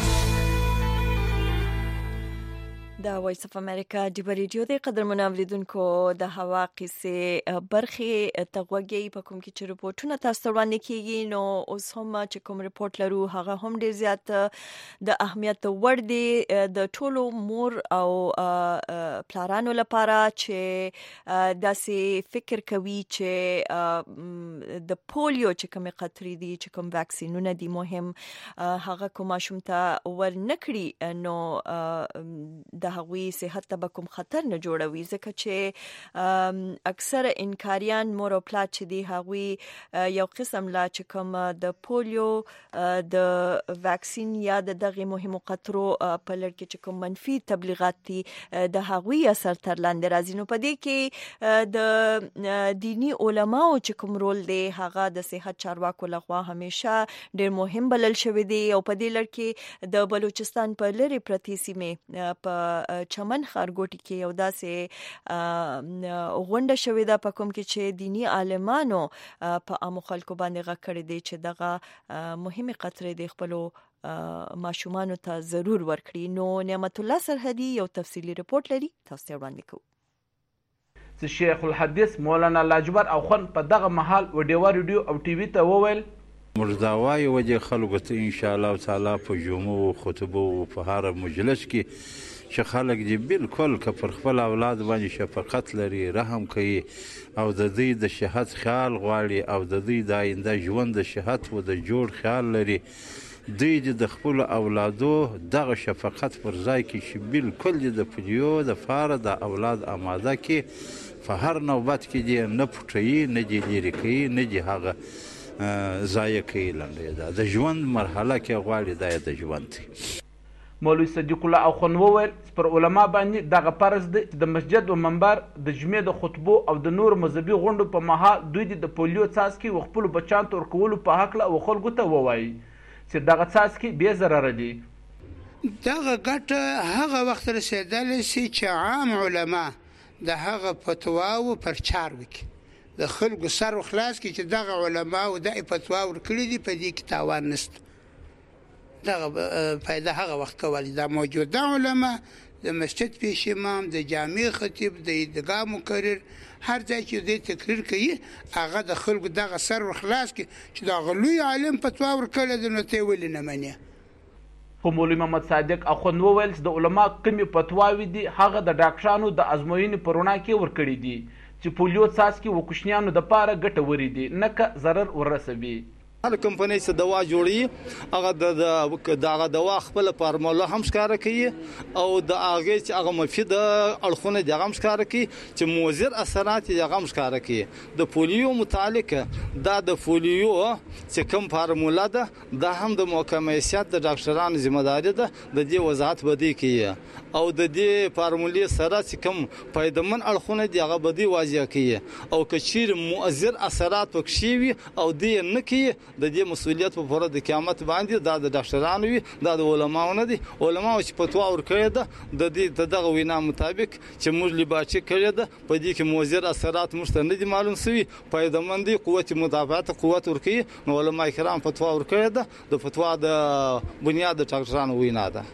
د وایس اف امریکا دی ریډیو د قدرمنو اوریدونکو د هوا قصې برخې تغوږی په کوم کې چې رپورټونه تاسو وړاندې کیږي نو اوس هم چې کوم رپورټ لرو هغه هم ډیر زیات د اهمیت وړ دی د ټولو مور او پلارانو لپاره چې داسې فکر کوي چې د پولیو چې کوم قطري دي چې کوم ویکسینونه دي مهم هغه کوم ماشوم ته ور نکړي نو د د هغوی صحت ته کوم خطر نه جوړوي، ځکه چې اکثر انکاریان مور او پلار چې دی هغوی یو قسم لا چې کوم د پولیو د ویکسین یا د دغه مهمو خطرو په لړ کې چې کوم منفي تبلیغات دي د هغوی اثر تر لاندې راځي. نو په دې کې د دینی علماو چې کوم رول دی هغه د صحت چارواکو لخوا همیشه ډیر مهم بلل شوی دی. او په دې لړ کې د بلوچستان په لری پرتی سیمه په چمن خارګوټي کې یو داسې غونډه شوې ده په کوم کې چې دینی عالمانو په عامو خلکو باندې غږ کړی دی چې دغه مهمه قطرې د خپلو ماشومانو ته ضرور ورکړي. نو نعمت الله سرحدي یو تفصیلی رپورت لري، تاسو ته وړاندې کوو. شیخ الحدیث مولانا لاجبر او خون په دغه محل وډیو ریډیو او ټي وي ته وویل مرزاوای وجه خلکو ته ان شاء الله تعالی په جمعو خطبو په هر مجلس کې چې خلک دې بالکل که پر خپل اولاد باندې شفقت لري، رحم کوي او د دوی د صحت خیال غواړي او د دوی د آینده ژوند د صحت و د جوړ خیال لري، دوی د خپل اولادو دغه شفقت پر ځای کې چې بالکل د پولیو د فاره د اولاد آماده کې په هر نوبت کې دې نه پټوي، نه دې لرې کوي، نه دې هغه ضایع کوي. لنډه ده د ژوند مرحله کې غواړي دا د ژوند دی. مولوي صدیق الله اخون وویل پر علما باندې دغه فرض دی چې د مسجد او منبر د جمعې د خطبو او د نور مذهبي غونډو په مهال دوی د پولیو څاڅکي و خپل بچان ته ورکولو په هکله او خلکو ته ووایي چې دغه څاڅکي بې ضرره دي. دغه ګټه هغه وخت رسېدلی سي چې عام علما د هغه فتواو پرچار وکړي، د خلکو سر خلاص کړي چې دغه علماو دغه فتوا ورکړي دي، په دې کې تاوان نشته. دغه فایده هغه وخت کولی. دا موجوده علما د مسجد پیش امام، د جامع خطیب، د عیدګاه مقرر، هر ځای چې دوی تقریر کوي هغه د خلکو دغه سر خلاص کړي چې دغه لوی عالم فتوا ورکړې ده، نو ته ولې نه منې؟ خو مولوي محمد صادق اخوند وویل چې د علما کومې فتواوې دي هغه د ډاکټرانو د ازموینې په رڼا کې ورکړي دي چې پولیو څاڅکي و کوچنیانو دپاره ګټورې دي، نه که ضرر ورسوي. هر کمپنۍ چې دوا جوړي هغه د هغه دوا خپل فارموله هم ښکاره کوي او د هغې چې هغه مفید اړخونه دي هغه هم ښکاره کوي، چې مضر اثرات یې هغه هم ښکاره کوي. د پولیو متعلقه دا د پولیو چې کوم فارموله ده دا هم د محکمه حیثیت د ډاکټرانو ذمهداري ده، د دې وضاحت به دی کوي او د دې فارمولې سره چې کوم فایدمن اړخونه دي هغه به دی واضح کوي او که چیرې مؤثر اثرات پکښې وي او دې نه کوي د دې مسؤلیت په پوره د قیامت باندې دا د ډاکټرانو وي، دا د علماو نه دي. علماو چې فتوا ورکړې ده د دې د دغه وینا مطابق چې موږ لباچې کړې ده په دې کې مؤثر اثرات موږ ته نه دي معلوم سوي، فایدمن دي، قوت مدافعت قوت ورکوي. نو علما کرام فتوا ورکړې ده، د فتوا د بنیاد د ډاکټرانو وینا ده.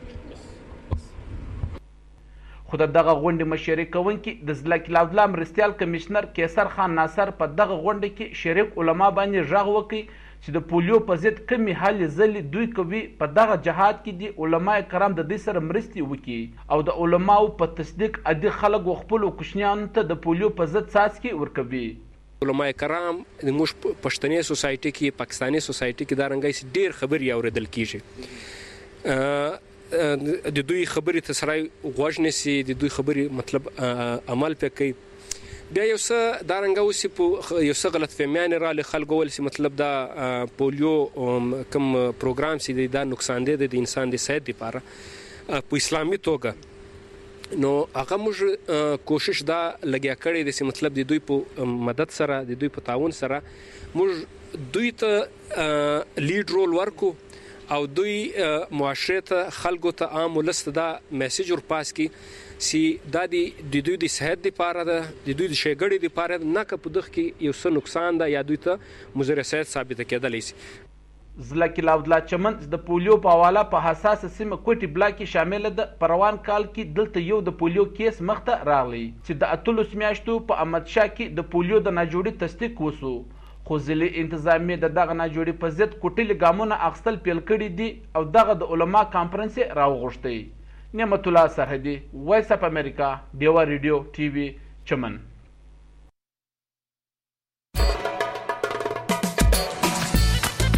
خو د دغه غونډې مشري کوونکي د ضلع کلاودلا مرستیال کمیشنر کیسر خان ناصر په دغه غونډه کې شریک علما باندې غږ وکړي چې د پولیو په ضد کمې هلې ځلې دوی کوي په دغه جهاد کې دي علما کرام د دوی سره مرستې وکړي او د علماو په تصدیق عادي خلک و خپلو کوچنیانو ته د پولیو په ضد څاڅکي ورکوي. علماء کرام موږ پښتني سوسایټي کې پاکستاني سوسایټي کې دا رنګای ډېر خبرې اورېدل کیږي، د دوی خبرې ته سړی غوږ نیسي، د دوی خبرې مطلب عمل پې کوي. بیا یو څه دا رنګه اوسي په یو څه غلط فهمیانې راغلې خلکو ویل چې مطلب دا پولیو کوم پروګرام چې دی دا نقصان دی د انسان د صحت لپاره په اسلامي توګه. نو هغه موږ کوشش دا لګیا کړی دی چې مطلب د دوی په مدد سره د دوی په تعاون سره موږ دوی ته لیډ رول ورکو او دوی معاشره ته خلکو ته عام ولس ته دا میسج ورپاس کی سی دا د دوی د صحت لپاره ده، د دوی د شګړې لپاره نه که په دغه کې یو څه نقصان ده یا دوی ته مضر صحت ثابت کېدلی شي. ضلع کلاودلا چمن د پولیو په حواله په حساسه سیمه کوټي بلاک کې شامل ده. په روان کال کې دلته یو د پولیو کیس مخته راغلی چې د اتلس میاشتو په احمد شاه کې د پولیو د ناجوړي تصدیق وسو، خو ضلعي انتظامیه د دغه ناجوړي په ضد کوټلي ګامونه اخیستل پیل کړي دي او دغه د علما کانفرنس راوغوښتی. نعمت الله سرحدي، وایس اف امریکا، ډیوا ریډیو ټي وي، چمن.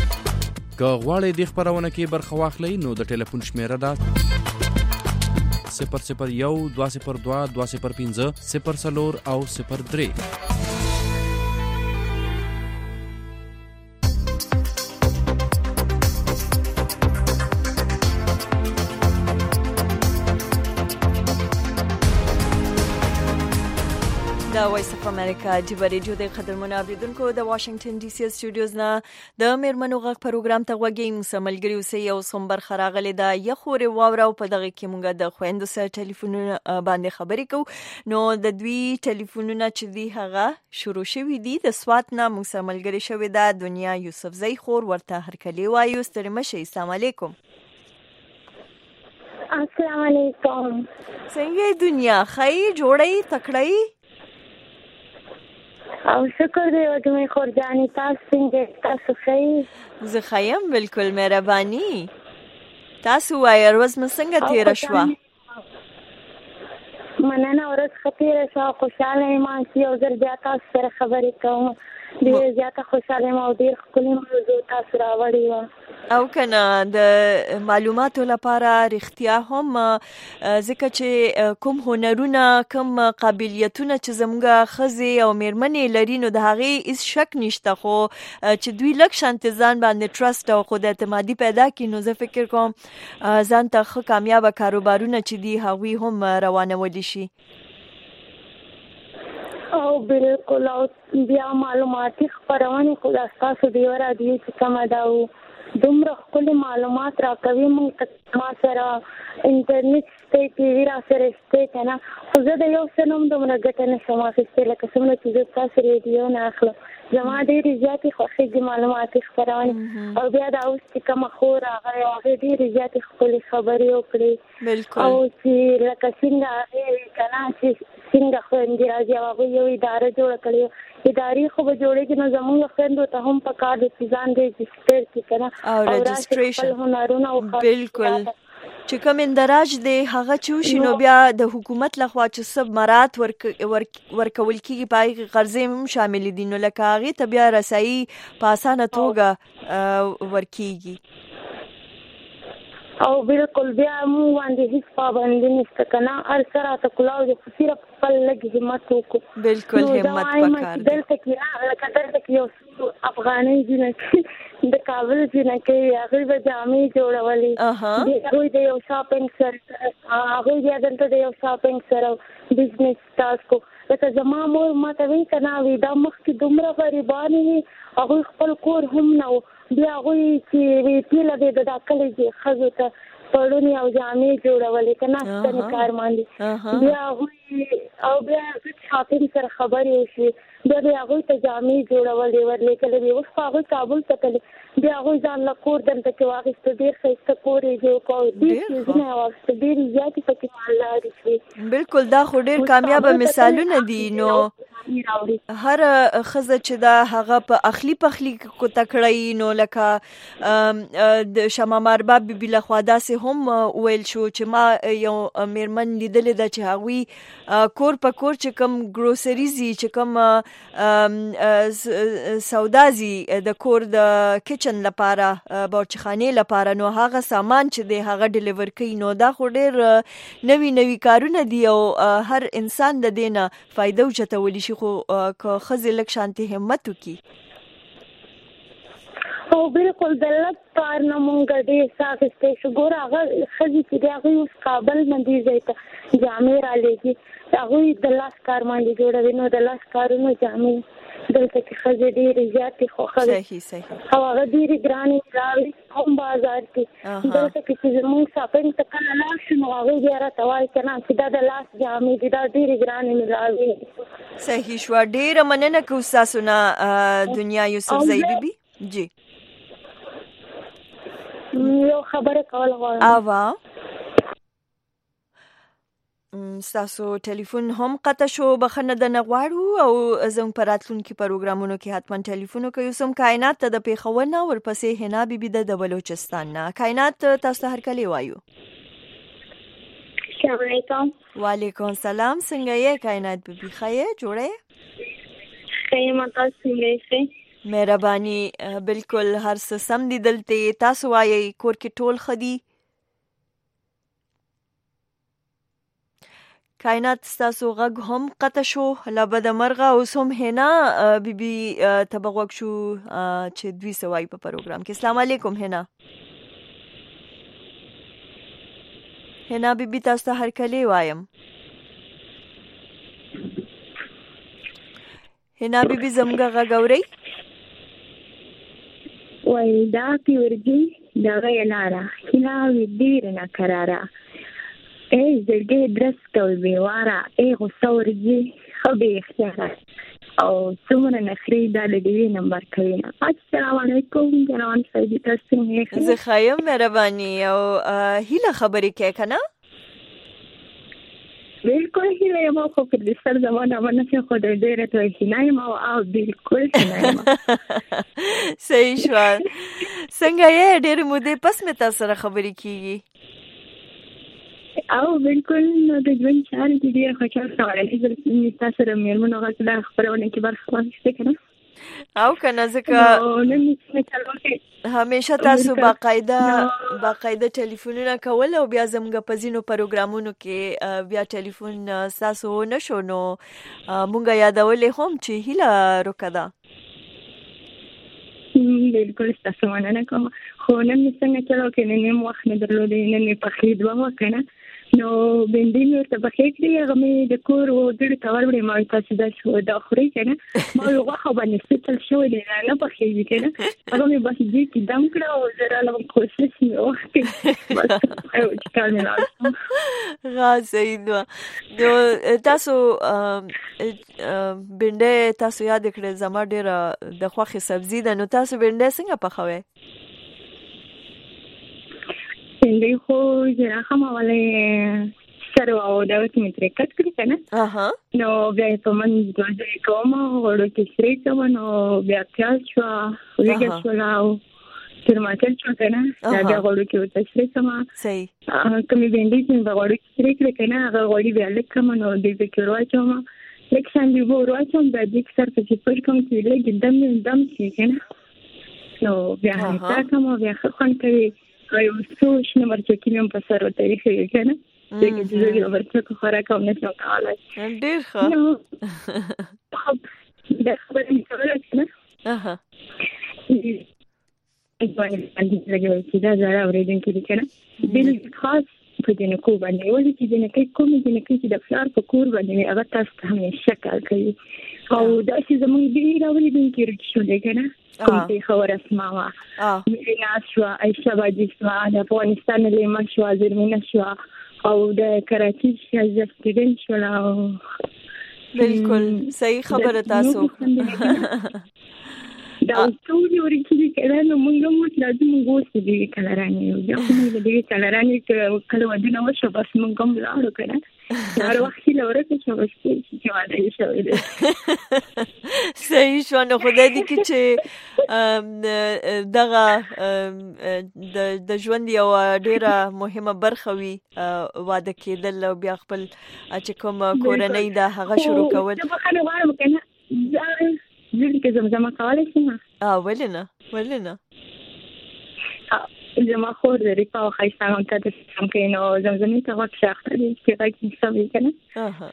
که غواړئ د خپرونه کې برخه واخلئ نو د ټلیفون شمیره ده صفر صفر یو دوه صفر دوه دوه صفر پنځه صفر څلور او صفر درې. د وایس اف امریکا د ریډیو د قدرمنو اوریدونکو د واشنگټن ډي سي سټوډیوز نه د میرمنو غږ پروګرام ته غوږی مسملګری اوسئ او سومبر خراغله د یخوري واوره په دغه کې مونږ د خويندو سره ټلیفونونه باندې خبرې کوو. نو د دوی ټلیفونونه چې دی هغه شروع شوی دي د سوات نه مسملګری شوی د دنیا یوسف زئی خور ورته هرکلی وایو. ستړي مشه. السلام علیکم. السلام علیکم. څنګه دنیا خی جوړی تکړی او شکر دی او دمه خورجانی تاسو څنګه تاسو ښه؟ زه خیم بالکل مهرباني. تاسو وایي ورځ مې څنګه تیر شوه؟ مننه ورځ ښه تیر شوه. خوشاله یم چې یو ځل بیا تاسو سره خبرې کوم. ډېر زیاته خوشاله یم او ډېر ښکلې موضوع تاسو راوړې وه. او کنه د معلوماتو لپاره رښتیا هم ځکه چې کوم هنرونه کوم قابلیتونه چې زموږ ښځې او میرمنې لري نو د هغې هیڅ شک نشته، خو چې دوی لږ شانتې ځان باندې ټرست او خود اعتمادي پیدا کړي نو زه فکر کوم ځان ته ښه کامیابه کاروبارونه چې دي هغوی هم روانولی شي. او بالکل او بیا معلوماتي خپرونې خو دا ستاسو د یو راډیو چې کومه ده او دومره ښکلي معلومات راکوي. موږ ته ما سره انټرنیټ شته، ټي وي را سره شته که نه، خو زه د یو څه نه هم دومره ګټه نه شم اخیستی لکه څومره چې زه ستاسو ریډیو نه اخلم. زما ډېرې زیاتې خوښېږي معلوماتي خپرونې. او بیا دا اوس چې کومه خور راغلی هغې ډېرې زیاتې ښکلې خبرې وکړې او چې لکه څنګه هغې وي که نه چې څنګه خویندې راځي او هغوی یو اداره جوړه کړې. ادارې خو به جوړېږي نو زموږ خویندو ته هم پکار دی چې ځان رجسټر کړي که نه او رجسټریشن. بالکل چې کوم اندراج دی هغه چې وشي نو بیا د حکومت لخوا چې څه مرات ورکول کېږي په هغې کې قرضې هم شامل دي نو لکه هغې ته بیا رسایي په اسانه توګه ورکېږي. او بالکل بیا موږ باندې هیڅ پابندي نشته که نه، هر څه راته کلاو دي خو صرف خپل لږ همت وکړو. بالکل همت پکار دی. دلته کې لکه دلته کې یو افغانۍ جنکۍ د کابل جنکۍ هغوی به جامې جوړولې، هغوی د یو شاپنګ سره هغوی بیا دلته د یو شاپنګ سره بزنس سټارټ کړو. لکه زما مور ما ته وایي که نه وي دا مخکې دومره غریبانې وي هغوی خپل کور هم نه و، بیا هغوی چې وی تیله دی د دا کلي ښځو ته پړونې او جامې جوړولې که نه ستنې کار باندې بیا هغوی او بیا شاپنګ سره خبرې وشوې بیا به هغوی ته جامې جوړولې ورلیږلې وې. اوس خو هغوی کابل ته تللې بیا هغوی ځان له کور دلته کې واخیسته، ډېر ښایسته کور یې جوړ کړ، ډېر څیزونه یې واخیسته، ډېرې زیاتې پکې مالدارې شوې. بالکل دا خو ډېر کامیابه مثالونه دي. نو هر ښځه چې دا هغه په اخلي پخلي کوته کړی نو لکه د شمام ارباب بیبي لخوا داسې هم ویل شو چې ما یو میرمن لیدلې ده چې هغوی کور په کور چې کوم ګروسریز دي چې کوم سودا دي د کور د کچن لپاره باورچخانې لپاره نو هغه سامان چې دی هغه ډیلیور کوي. نو دا خو ډېر نوي نوي کارونه دي او هر انسان د دې نه فایده اوچتولی شي خو که ښځې لږ شانتې همت وکړي. او بالکل د لږ کار نه مونږ ډېر څه اخیستی شو. ګوره هغه ښځې چې دي هغوی اوس کابل نه دې ځای ته جامې رالیږي، هغوی د لاس کار باندې جوړوي نو د لاس کارونو جامې دلته کې ښځې ډېرې زیاتې خوښوي او هغه ډېرې ګرانې راوړي هم بازار کې. دلته کې چې زمونږ شاپنګ ته کله لاړ شو نو هغوی بیا راته وایي که نه چې دا د لاس جامې دي دا ډېرې ګرانې مې راوړي. صحیح شوه. ډېره مننه کوو ستاسو نه دنیا یوسف زئی بیبي. جی یو خبره کول غواړم. اوا ستاسو ټلیفون هم قطع شو، بخښنه درنه غواړو او زموږ په راتلونکي پروګرامونو کې حتما ټلیفون وکړئ. اوس هم کائنات ته د پېښور نه ورپسې حنا بیبي ده د بلوچستان نه. کائنات تاسو ته هرکلی وایو. السلام علیکم. وعلیکم السلام. څنګه یې کائنات بیبي؟ ښه یې جوړه یې؟ ښه یم. تاسو څنګه یې؟ مهرباني. بالکل هر څه سم دي دلته. تاسو وایئ کور کې ټول ښه دي؟ کائنات ستاسو غږ هم قطع شو لا بد مرغه اوس هم هنا بیبي تبغوک شو چې دوی سوای په پروګرام کې. السلام علیکم هنا. هنا بیبي تاسو ته هر کلی وایم. هنا بیبي زموږ غږ اورئ؟ وای دا پیورګي دا غیلاره کلا وی ډیر نه قراره ای زړګي درس کول بیواره ای غوسورګي خو به اختیار او څومره نخري دا د دې نمبر کوي. السلام علیکم جنان سیدی تاسو نه زه خایم مهرباني او هیله خبرې کې کنه بالکل هیله ما خو په دې سر زمانه باندې خو د ډیره ته هینای ما او بالکل هینای ما صحیح شو. څنګه یې ډېر مودې پس مې تاسو سره خبرې کیږي؟ او بالکل نو د ژوند چارې دې ډېر خوشاله سوالې زه تاسو سره مېرمنو غږ د خبرونه کې برخه واخیسته کنه او کنه ځکه همیشه تاسو باقاعده باقاعده ټلیفونونه کول او بیا زموږ په ځینو پروګرامونو کې بیا ټلیفون تاسو نشو نو مونږه یادولې هم چې هیله روکدا. بالکل تاسو مننه کوم خو نن څنګه چلو کې نن وخت نه درلودې نن په خید و کنه نو بندې مې ته بخې کړې هغه مې د کور و ډېر تور وړې ما تاسو دا شو دا خوري کنه ما یو غوښه باندې ستل شو دې نه بخې کنه هغه مې بس دې کې دم کړه او زرا له کوشش مې وکړ بس او چې کار مې لاړ غازي نو تاسو بندې تاسو یاد کړئ زما ډېر د خوخي سبزی ده نو تاسو بندې څنګه پخوي؟ بندې خو زراخه مواله سره او دا چې مې ترې کټ کړی کنه اها نو بیا په من دوه کوم ورو کې سری کوم نو بیا پیاز شو ویګه شو لاو ټماټر شو کنه دا بیا ورو کې وته سری کوم صحیح کومې بندې چې په ورو کې سری کړی کنه هغه وړي بیا لکه نو دې کې راځم لکه څنګه وو راځم د دې سره چې پر کوم چې لګي دم دم شي کنه نو بیا هغه کوم بیا خپل کوي یو څو شنه مرچکې مې په سر وته یې کنه دغه چې یو مرچک خوراک هم نه کولای ډېر ښه دا خبرې مې کوله کنه اها ایوای باندې لګوي چې دا زړه اورېدونکي دي کنه بل خاص په دې نه کو باندې ولې چې دې نه کوي کوم دې نه کوي چې د فلار په کور باندې هغه تاسو ته هم شکل کوي او دا چې زموږ دې راوړي دې شو دې کنه کوم څه خبره اسماوا مې نه شو عائشہ باجی شو د افغانستان له مشوا زرمنه شو او د کراچي شاه سټډنټ شو بالکل صحیح خبره تاسو دا ټول یو ریکي کړه نو موږ مو لازم وګورئ دې کلرانی یو دا موږ دې کلرانی کله ودینه وشو بس موږ هم لاړو کړه هر وخت له ورته شو بس چې واده شو صحیح شو نو خدای دې کې چې دغه د ژوند یو ډیره مهمه برخه وي واده کېدل او بیا خپل چې کوم کورنۍ دا هغه شروع کول زه خو نه وایم کنه زه کې زمزمه کولای شم اه ولنه ولنه زما خور د ریپا او خیسته هم ته د سم کې نو زمزمه ته وخت شاخته دي چې راځي سمې کنه اها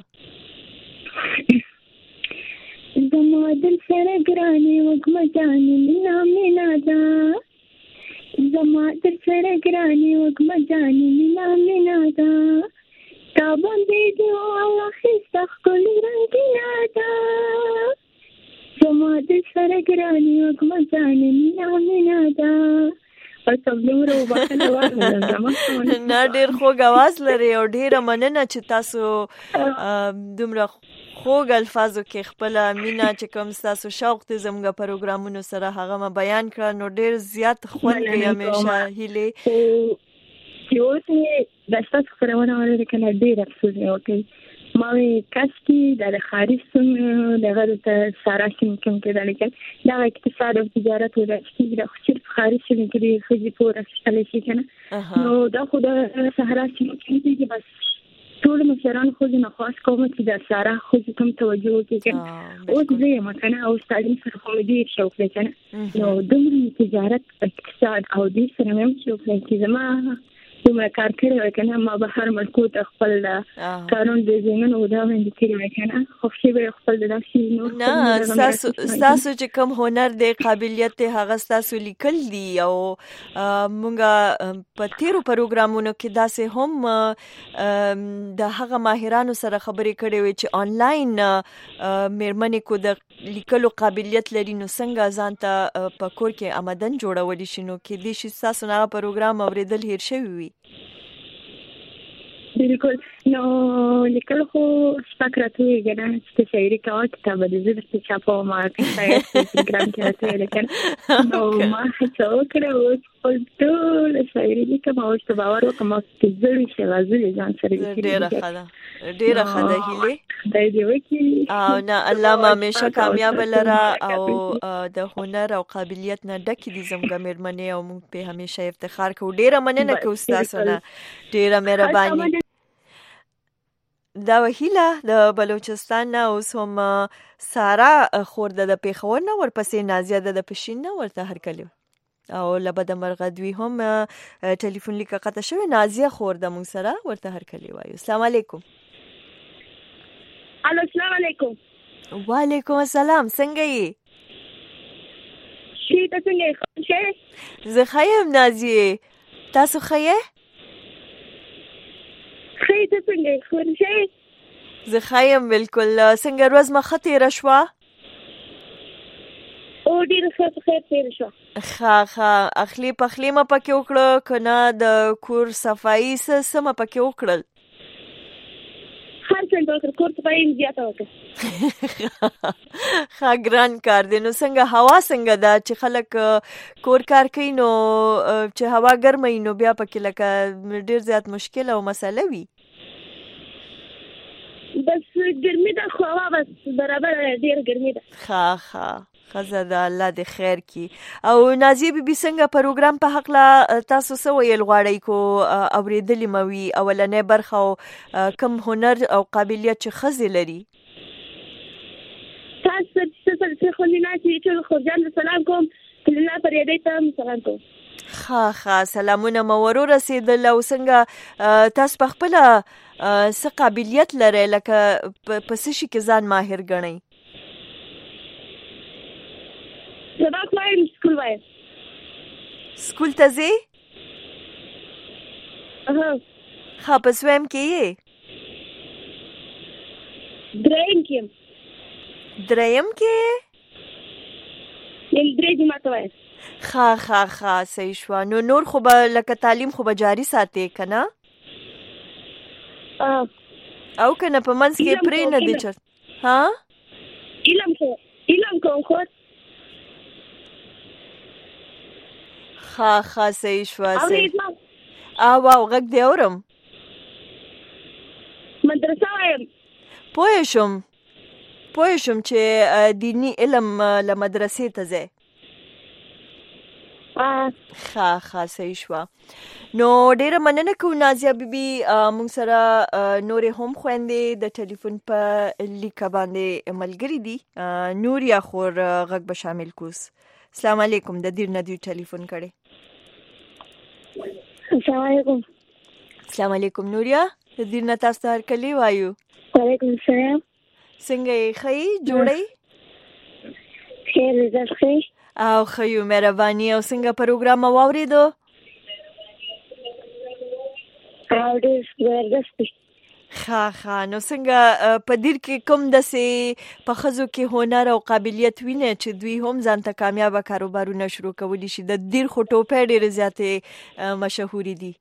زما دل سره ګرانې وګم جانې مینا مینا دا زما دل سره ګرانې وګم جانې مینا مینا دا تا باندې دی او خیسته خپل رنگینا دا زما د سره ګرانې وګم جانې مینا مینا دا او څومره وبخښنه وغواړم نه ډېر خوږ اواز لري او ډېره مننه چې تاسو دومره خوږ الفاظو کې خپل مینا چې کوم تاسو شوق دې زموږ پروګرامونو سره هغه ما بیان کړ نو ډېر زیات خوند کوي همیشه هیله چې اوس د تاسو خبرونه ولري کنه ډېر افسوس نه وکړي ما وی کاش کې د خارج سم دغه د سارا سیم کوم کې د لیکل دا اقتصاد او تجارت ولري د خصوصي خارج سم کې د خځې پور اخیستل شي کنه نو دا خو د سهارا سیم کې دي بس ټول مشران خو نه خاص کوم چې د سارا خو کوم توجه وکړي کنه او دې مکنه او تعلیم سره کوم دي شوق لري کنه نو د تجارت اقتصاد او دې سره هم شوق لري چې زما دومره کار کړی وای کنه ما به هر ملکو ته خپل کارون ډیزاینونه ودا باندې کړی وای کنه خو شی به خپل داسې نو نه تاسو تاسو چې کوم هنر دی قابلیت دی هغه تاسو لیکل دي او مونږه په تیرو پروګرامونو کې داسې هم د هغه ماهرانو سره خبرې کړې وي چې آنلاین مېرمنې کو د لیکلو قابلیت لري نو څنګه ځان ته په کور کې آمدن جوړولی شي نو کې دې شي تاسو نه پروګرام اوریدل هیر شوی وي بالکل نو لیکل خو سپک راته ویګنه چې شاعري کوه کتاب د زړه څخه چاپو ما کې پروګرام کې راته لیکل نو ما هڅه وکړه او ټول شاعري لیکم او چې باور وکم چې زړه شي غزل ځان سره لیکل ډیره ښه ده ډیره ښه ده هیله دای دی وکي او نه الله ما همیشه کامیاب لره او د هنر او قابلیت نه ډکې دي زموږ مېرمنې او موږ په همیشه افتخار کوو ډیره مننه کوو تاسو نه ډیره مهرباني دا وهیله د بلوچستان نه اوس هم سارا خور د پیښور نه ورپسې نازیه د پښین نه ورته هرکلی او لبد مرغه دوی هم ټلیفون لیکه قطع شوی نازیه خور د مون سره ورته هرکلی وایو السلام علیکم الو السلام علیکم وعلیکم السلام څنګه یې شي تاسو څنګه ښه زه ښه یم نازیه تاسو ښه یې خیر ته څنګه خور شي زه ښه یم بالکل څنګه ورځ مخه تېره شوه او ډېره ښه خیر تېره شوه ښه ښه اخلي پخلي مه پکې وکړه که نه د کور صفایي څه څه مه پکې وکړل هر څنګه وکړه کور صفایي مې زیاته وکړه ښه ګران کار دی نو څنګه هوا څنګه ده چې خلک کور کار کوي نو چې هوا ګرمه وي نو بیا پکې لکه ډېر زیات مشکل او مسله وي بس ګرمي ده خو هوا بس برابر ډېره ګرمي ده ښه ښه ښځه ده الله دې خیر کړي او نازیه بیبي څنګه پروګرام په هکله تاسو څه ویل غواړئ کو اورېدلې مه وي اولنۍ برخه او کوم هنر او قابلیت چې ښځې لري تاسو څه خوندي ناستې ټول خورجان ته سلام کوم کلینا پرېدۍ ته هم سلام کوم ښه ښه سلامونه مو ور ورسېدل او څنګه تاسو په خپله څه قابلیت لرئ لکه په څه شي کې ځان ماهر ګڼئ سبق وایم سکول وایم سکول ته ځې ښه په سویم کې یې درېیم کې یم درېیم کې یې یم درې جماعته وایم ښه ښه ښه صحیح شوه نو نور خو به لکه تعلیم خو به جاري ساتې که نه او که نه په منځ کې پرې نه دی چر ها علم خو علم کوم خو ښه ښه صحیح شوه صحیح او او غږ دی اورم مدرسه وایم پوه شم پوه شم چې دیني علم له مدرسې ته ځې ښه ښه صحیح شوه نو ډیره مننه کوو نازیه بیبي موږ سره نورې هم خویندې د ټلیفون په لیکه باندې ملګري دي نوریا خور غږ به شامل کوس السلام علیکم د دیر نه دوی ټلیفون کړی السلام علیکم السلام علیکم نوریا د دیر نه تاسو ته هرکلی وایو وعلیکم السلام څنګه یې ښه یې جوړئ خیر زه ښه او ښه یو مهرباني او څنګه پروګرام مو واورېدو او ډېر زبردست دی ښه ښه نو څنګه په دیر کې کوم داسې په ښځو کې هنر او قابلیت وینئ چې دوی هم ځان ته کامیابه کاروبارونه شروع کولی شي د دیر خو ټوپۍ ډېرې زیاتې مشهورې دي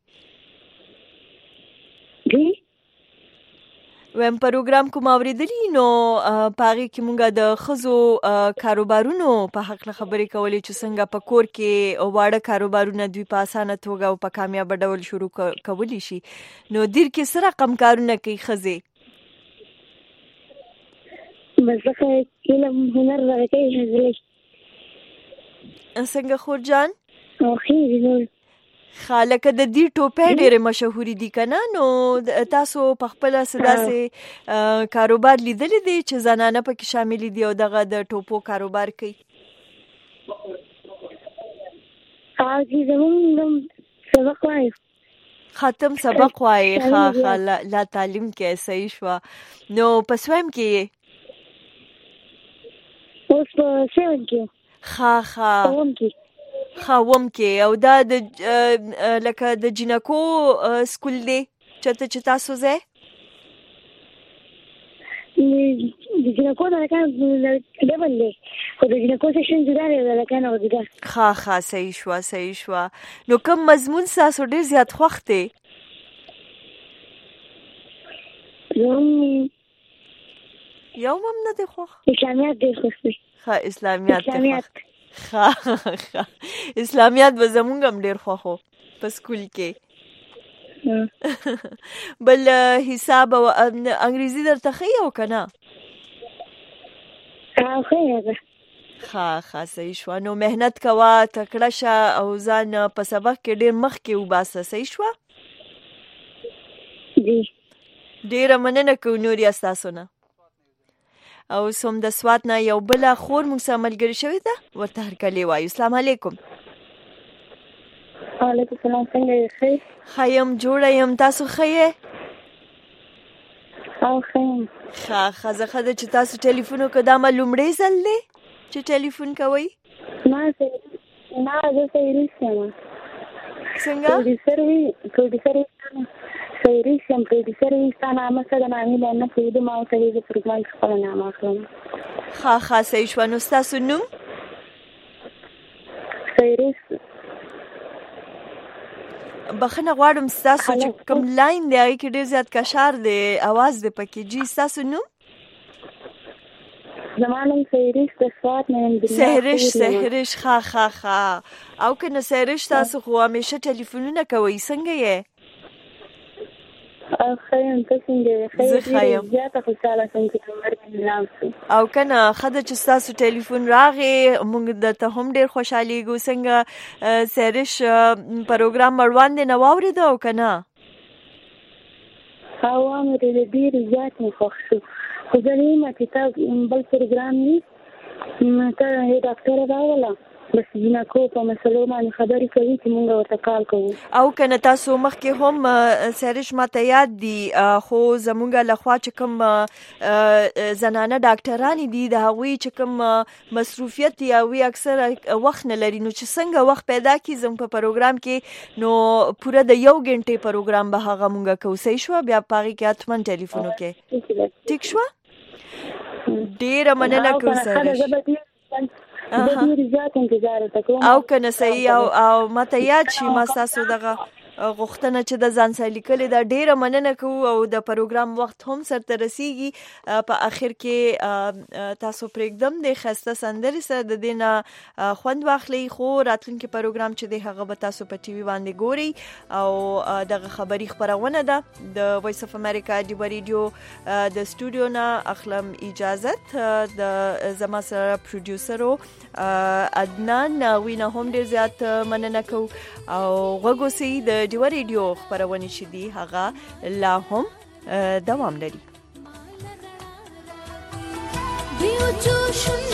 ویم پروګرام کوم اورېدلي نو په هغې کې مونږ د ښځو کاروبارونو په هکله خبرې کولې چې څنګه په کور کې واړه کاروبارونه دوی په اسانه توګه او په کامیابه ډول شروع کولی شي نو دیر کې څه رقم کارونه کوي ښځې بس ځکه علم هنر دغه کوي ښځې څنګه خور جان او خیر نور ښه لکه د دې ټوپۍ ډېرې مشهورې دي که نه نو تاسو په خپله څه داسې کاروبار لیدلی دی چې زنانه پکې شاملې دي او دغه د ټوپو کاروبار کوي زمونږ سبق وایم ختم سبق وایي ښه ښه لا تعلیم کې صحیح شوه. نو په سویم کې یې؟ اوس په سیون کې. ښه ښه اوم کې. ښه اوم کې. او دا د لکه د جینکو سکول دی چېرته چې تاسو ځئ؟ د جینکو د لکان ډبل دی خو د جینکو سیشن جدا دی د لکان او جدا. ښه ښه صحیح شوه صحیح شوه. نو کوم مضمون ستاسو ډېر زیات خوښ دی؟ یوم یوم هم نه دی خوښ؟ اسلامیات ډېر خوښ دی. ښه اسلامیات دی خوښ. ښه ښه اسلامیات به زمونږ هم ډېر خوښ و په سکول کې. بل حساب او انګریزي درته ښه او که نه؟ ښه ښه ښه صحیح شوه. نو محنت کوه تکړه شه او ځان په سبق کې ډېر مخکې وباسه. صحیح شوه؟ ډېره مننه کوو نوریا ستاسو نه. او سوم د سوات نه یو بله خور موږ سره ملګرې شوې ده ورته هرکلی وایو. السلام علیکم. وعلیکم السلام. څنګه یې؟ ښه ښه یم جوړه یم. تاسو ښه یې؟ او ښه یم. ښه ښه زه ښه ده چې تاسو ټلیفون وکړه. دا ما لومړی ځل دی چې ټلیفون کوئ؟ نه نه زه سیریس یم. څنګه؟ پروډیوسر وي پروډیوسر وي سیریس یم پروډیوسر وي ستا نامه څه ده نامې لا نه پوهېدم ما ورته ویل زه پروګرام کې خپله نامه اخلم. ښه ښه صحیح شوه. نو ستاسو نوم؟ سیریس. بخښنه غواړم ستاسو چې کوم لاین دی هغې کې ډېر زیات کشار دی اواز دی پکې. جي ستاسو نوم؟ زما نوم سهرش د سوات نه یم. سهرش سهرش ښه ښه ښه. او که نه سهرش تاسو خو همیشه ټلیفونونه کوئ څنګه یې؟ ښه یم. ته څنګه یې؟ زه ښه یم. زیاته خوشحاله شوم چې نمبر مې نیلام شو. او که نه ښه ده چې ستاسو ټلیفون راغی موږ درته هم ډېر خوشحالېږو. څنګه سهرش پروګرام مړوند دی نه واورېده او که نه؟ ها واورېده ډېر زیات مې خوښ شو. خو زه نه یم چې تا بل پروګرام وي ته یې ډاکټره راوله بس جینکو په مسلو باندې خبرې کوي چې موږ ورته کال کوو. او که نه تاسو مخکې هم سهرش ماته یاد دي خو زموږ لخوا چې کوم زنانه ډاکټرانې دي د هغوی چې کوم مصروفیت دي هغوی اکثر وخت نه لري نو چې څنګه وخت پیدا کړي زموږ په پروګرام کې نو پوره د یو ګنټې پروګرام به هغه موږ کوو. صحیح شوه؟ بیا په هغې کې حتما ټلیفون وکړئ. ټیک شوه؟ ډېره مننه کوو سهرش. او که نه صحیح او ماته یاد شي ما ستاسو دغه غوښتنه چې د ځان سره لیکلې ده ډېره مننه کوو او د پروګرام وخت هم سرته رسیږي. په اخر کې تاسو پرېږدم د ښایسته سندرې سره د دې نه خوند واخلئ خو راتلونکي پروګرام چې دی هغه به تاسو په ټي وي باندې ګورئ او دغه خبري خپرونه ده د وایس اف امریکا ډیوه ریډیو د سټوډیو نه اخلم اجازت. د زما سره پروډیوسرو عدنان وینه هم ډېر زیات مننه کوو او غوږ اوسئ د ډیوه ریډیو خپرونې چې دي هغه لا هم دوام لري.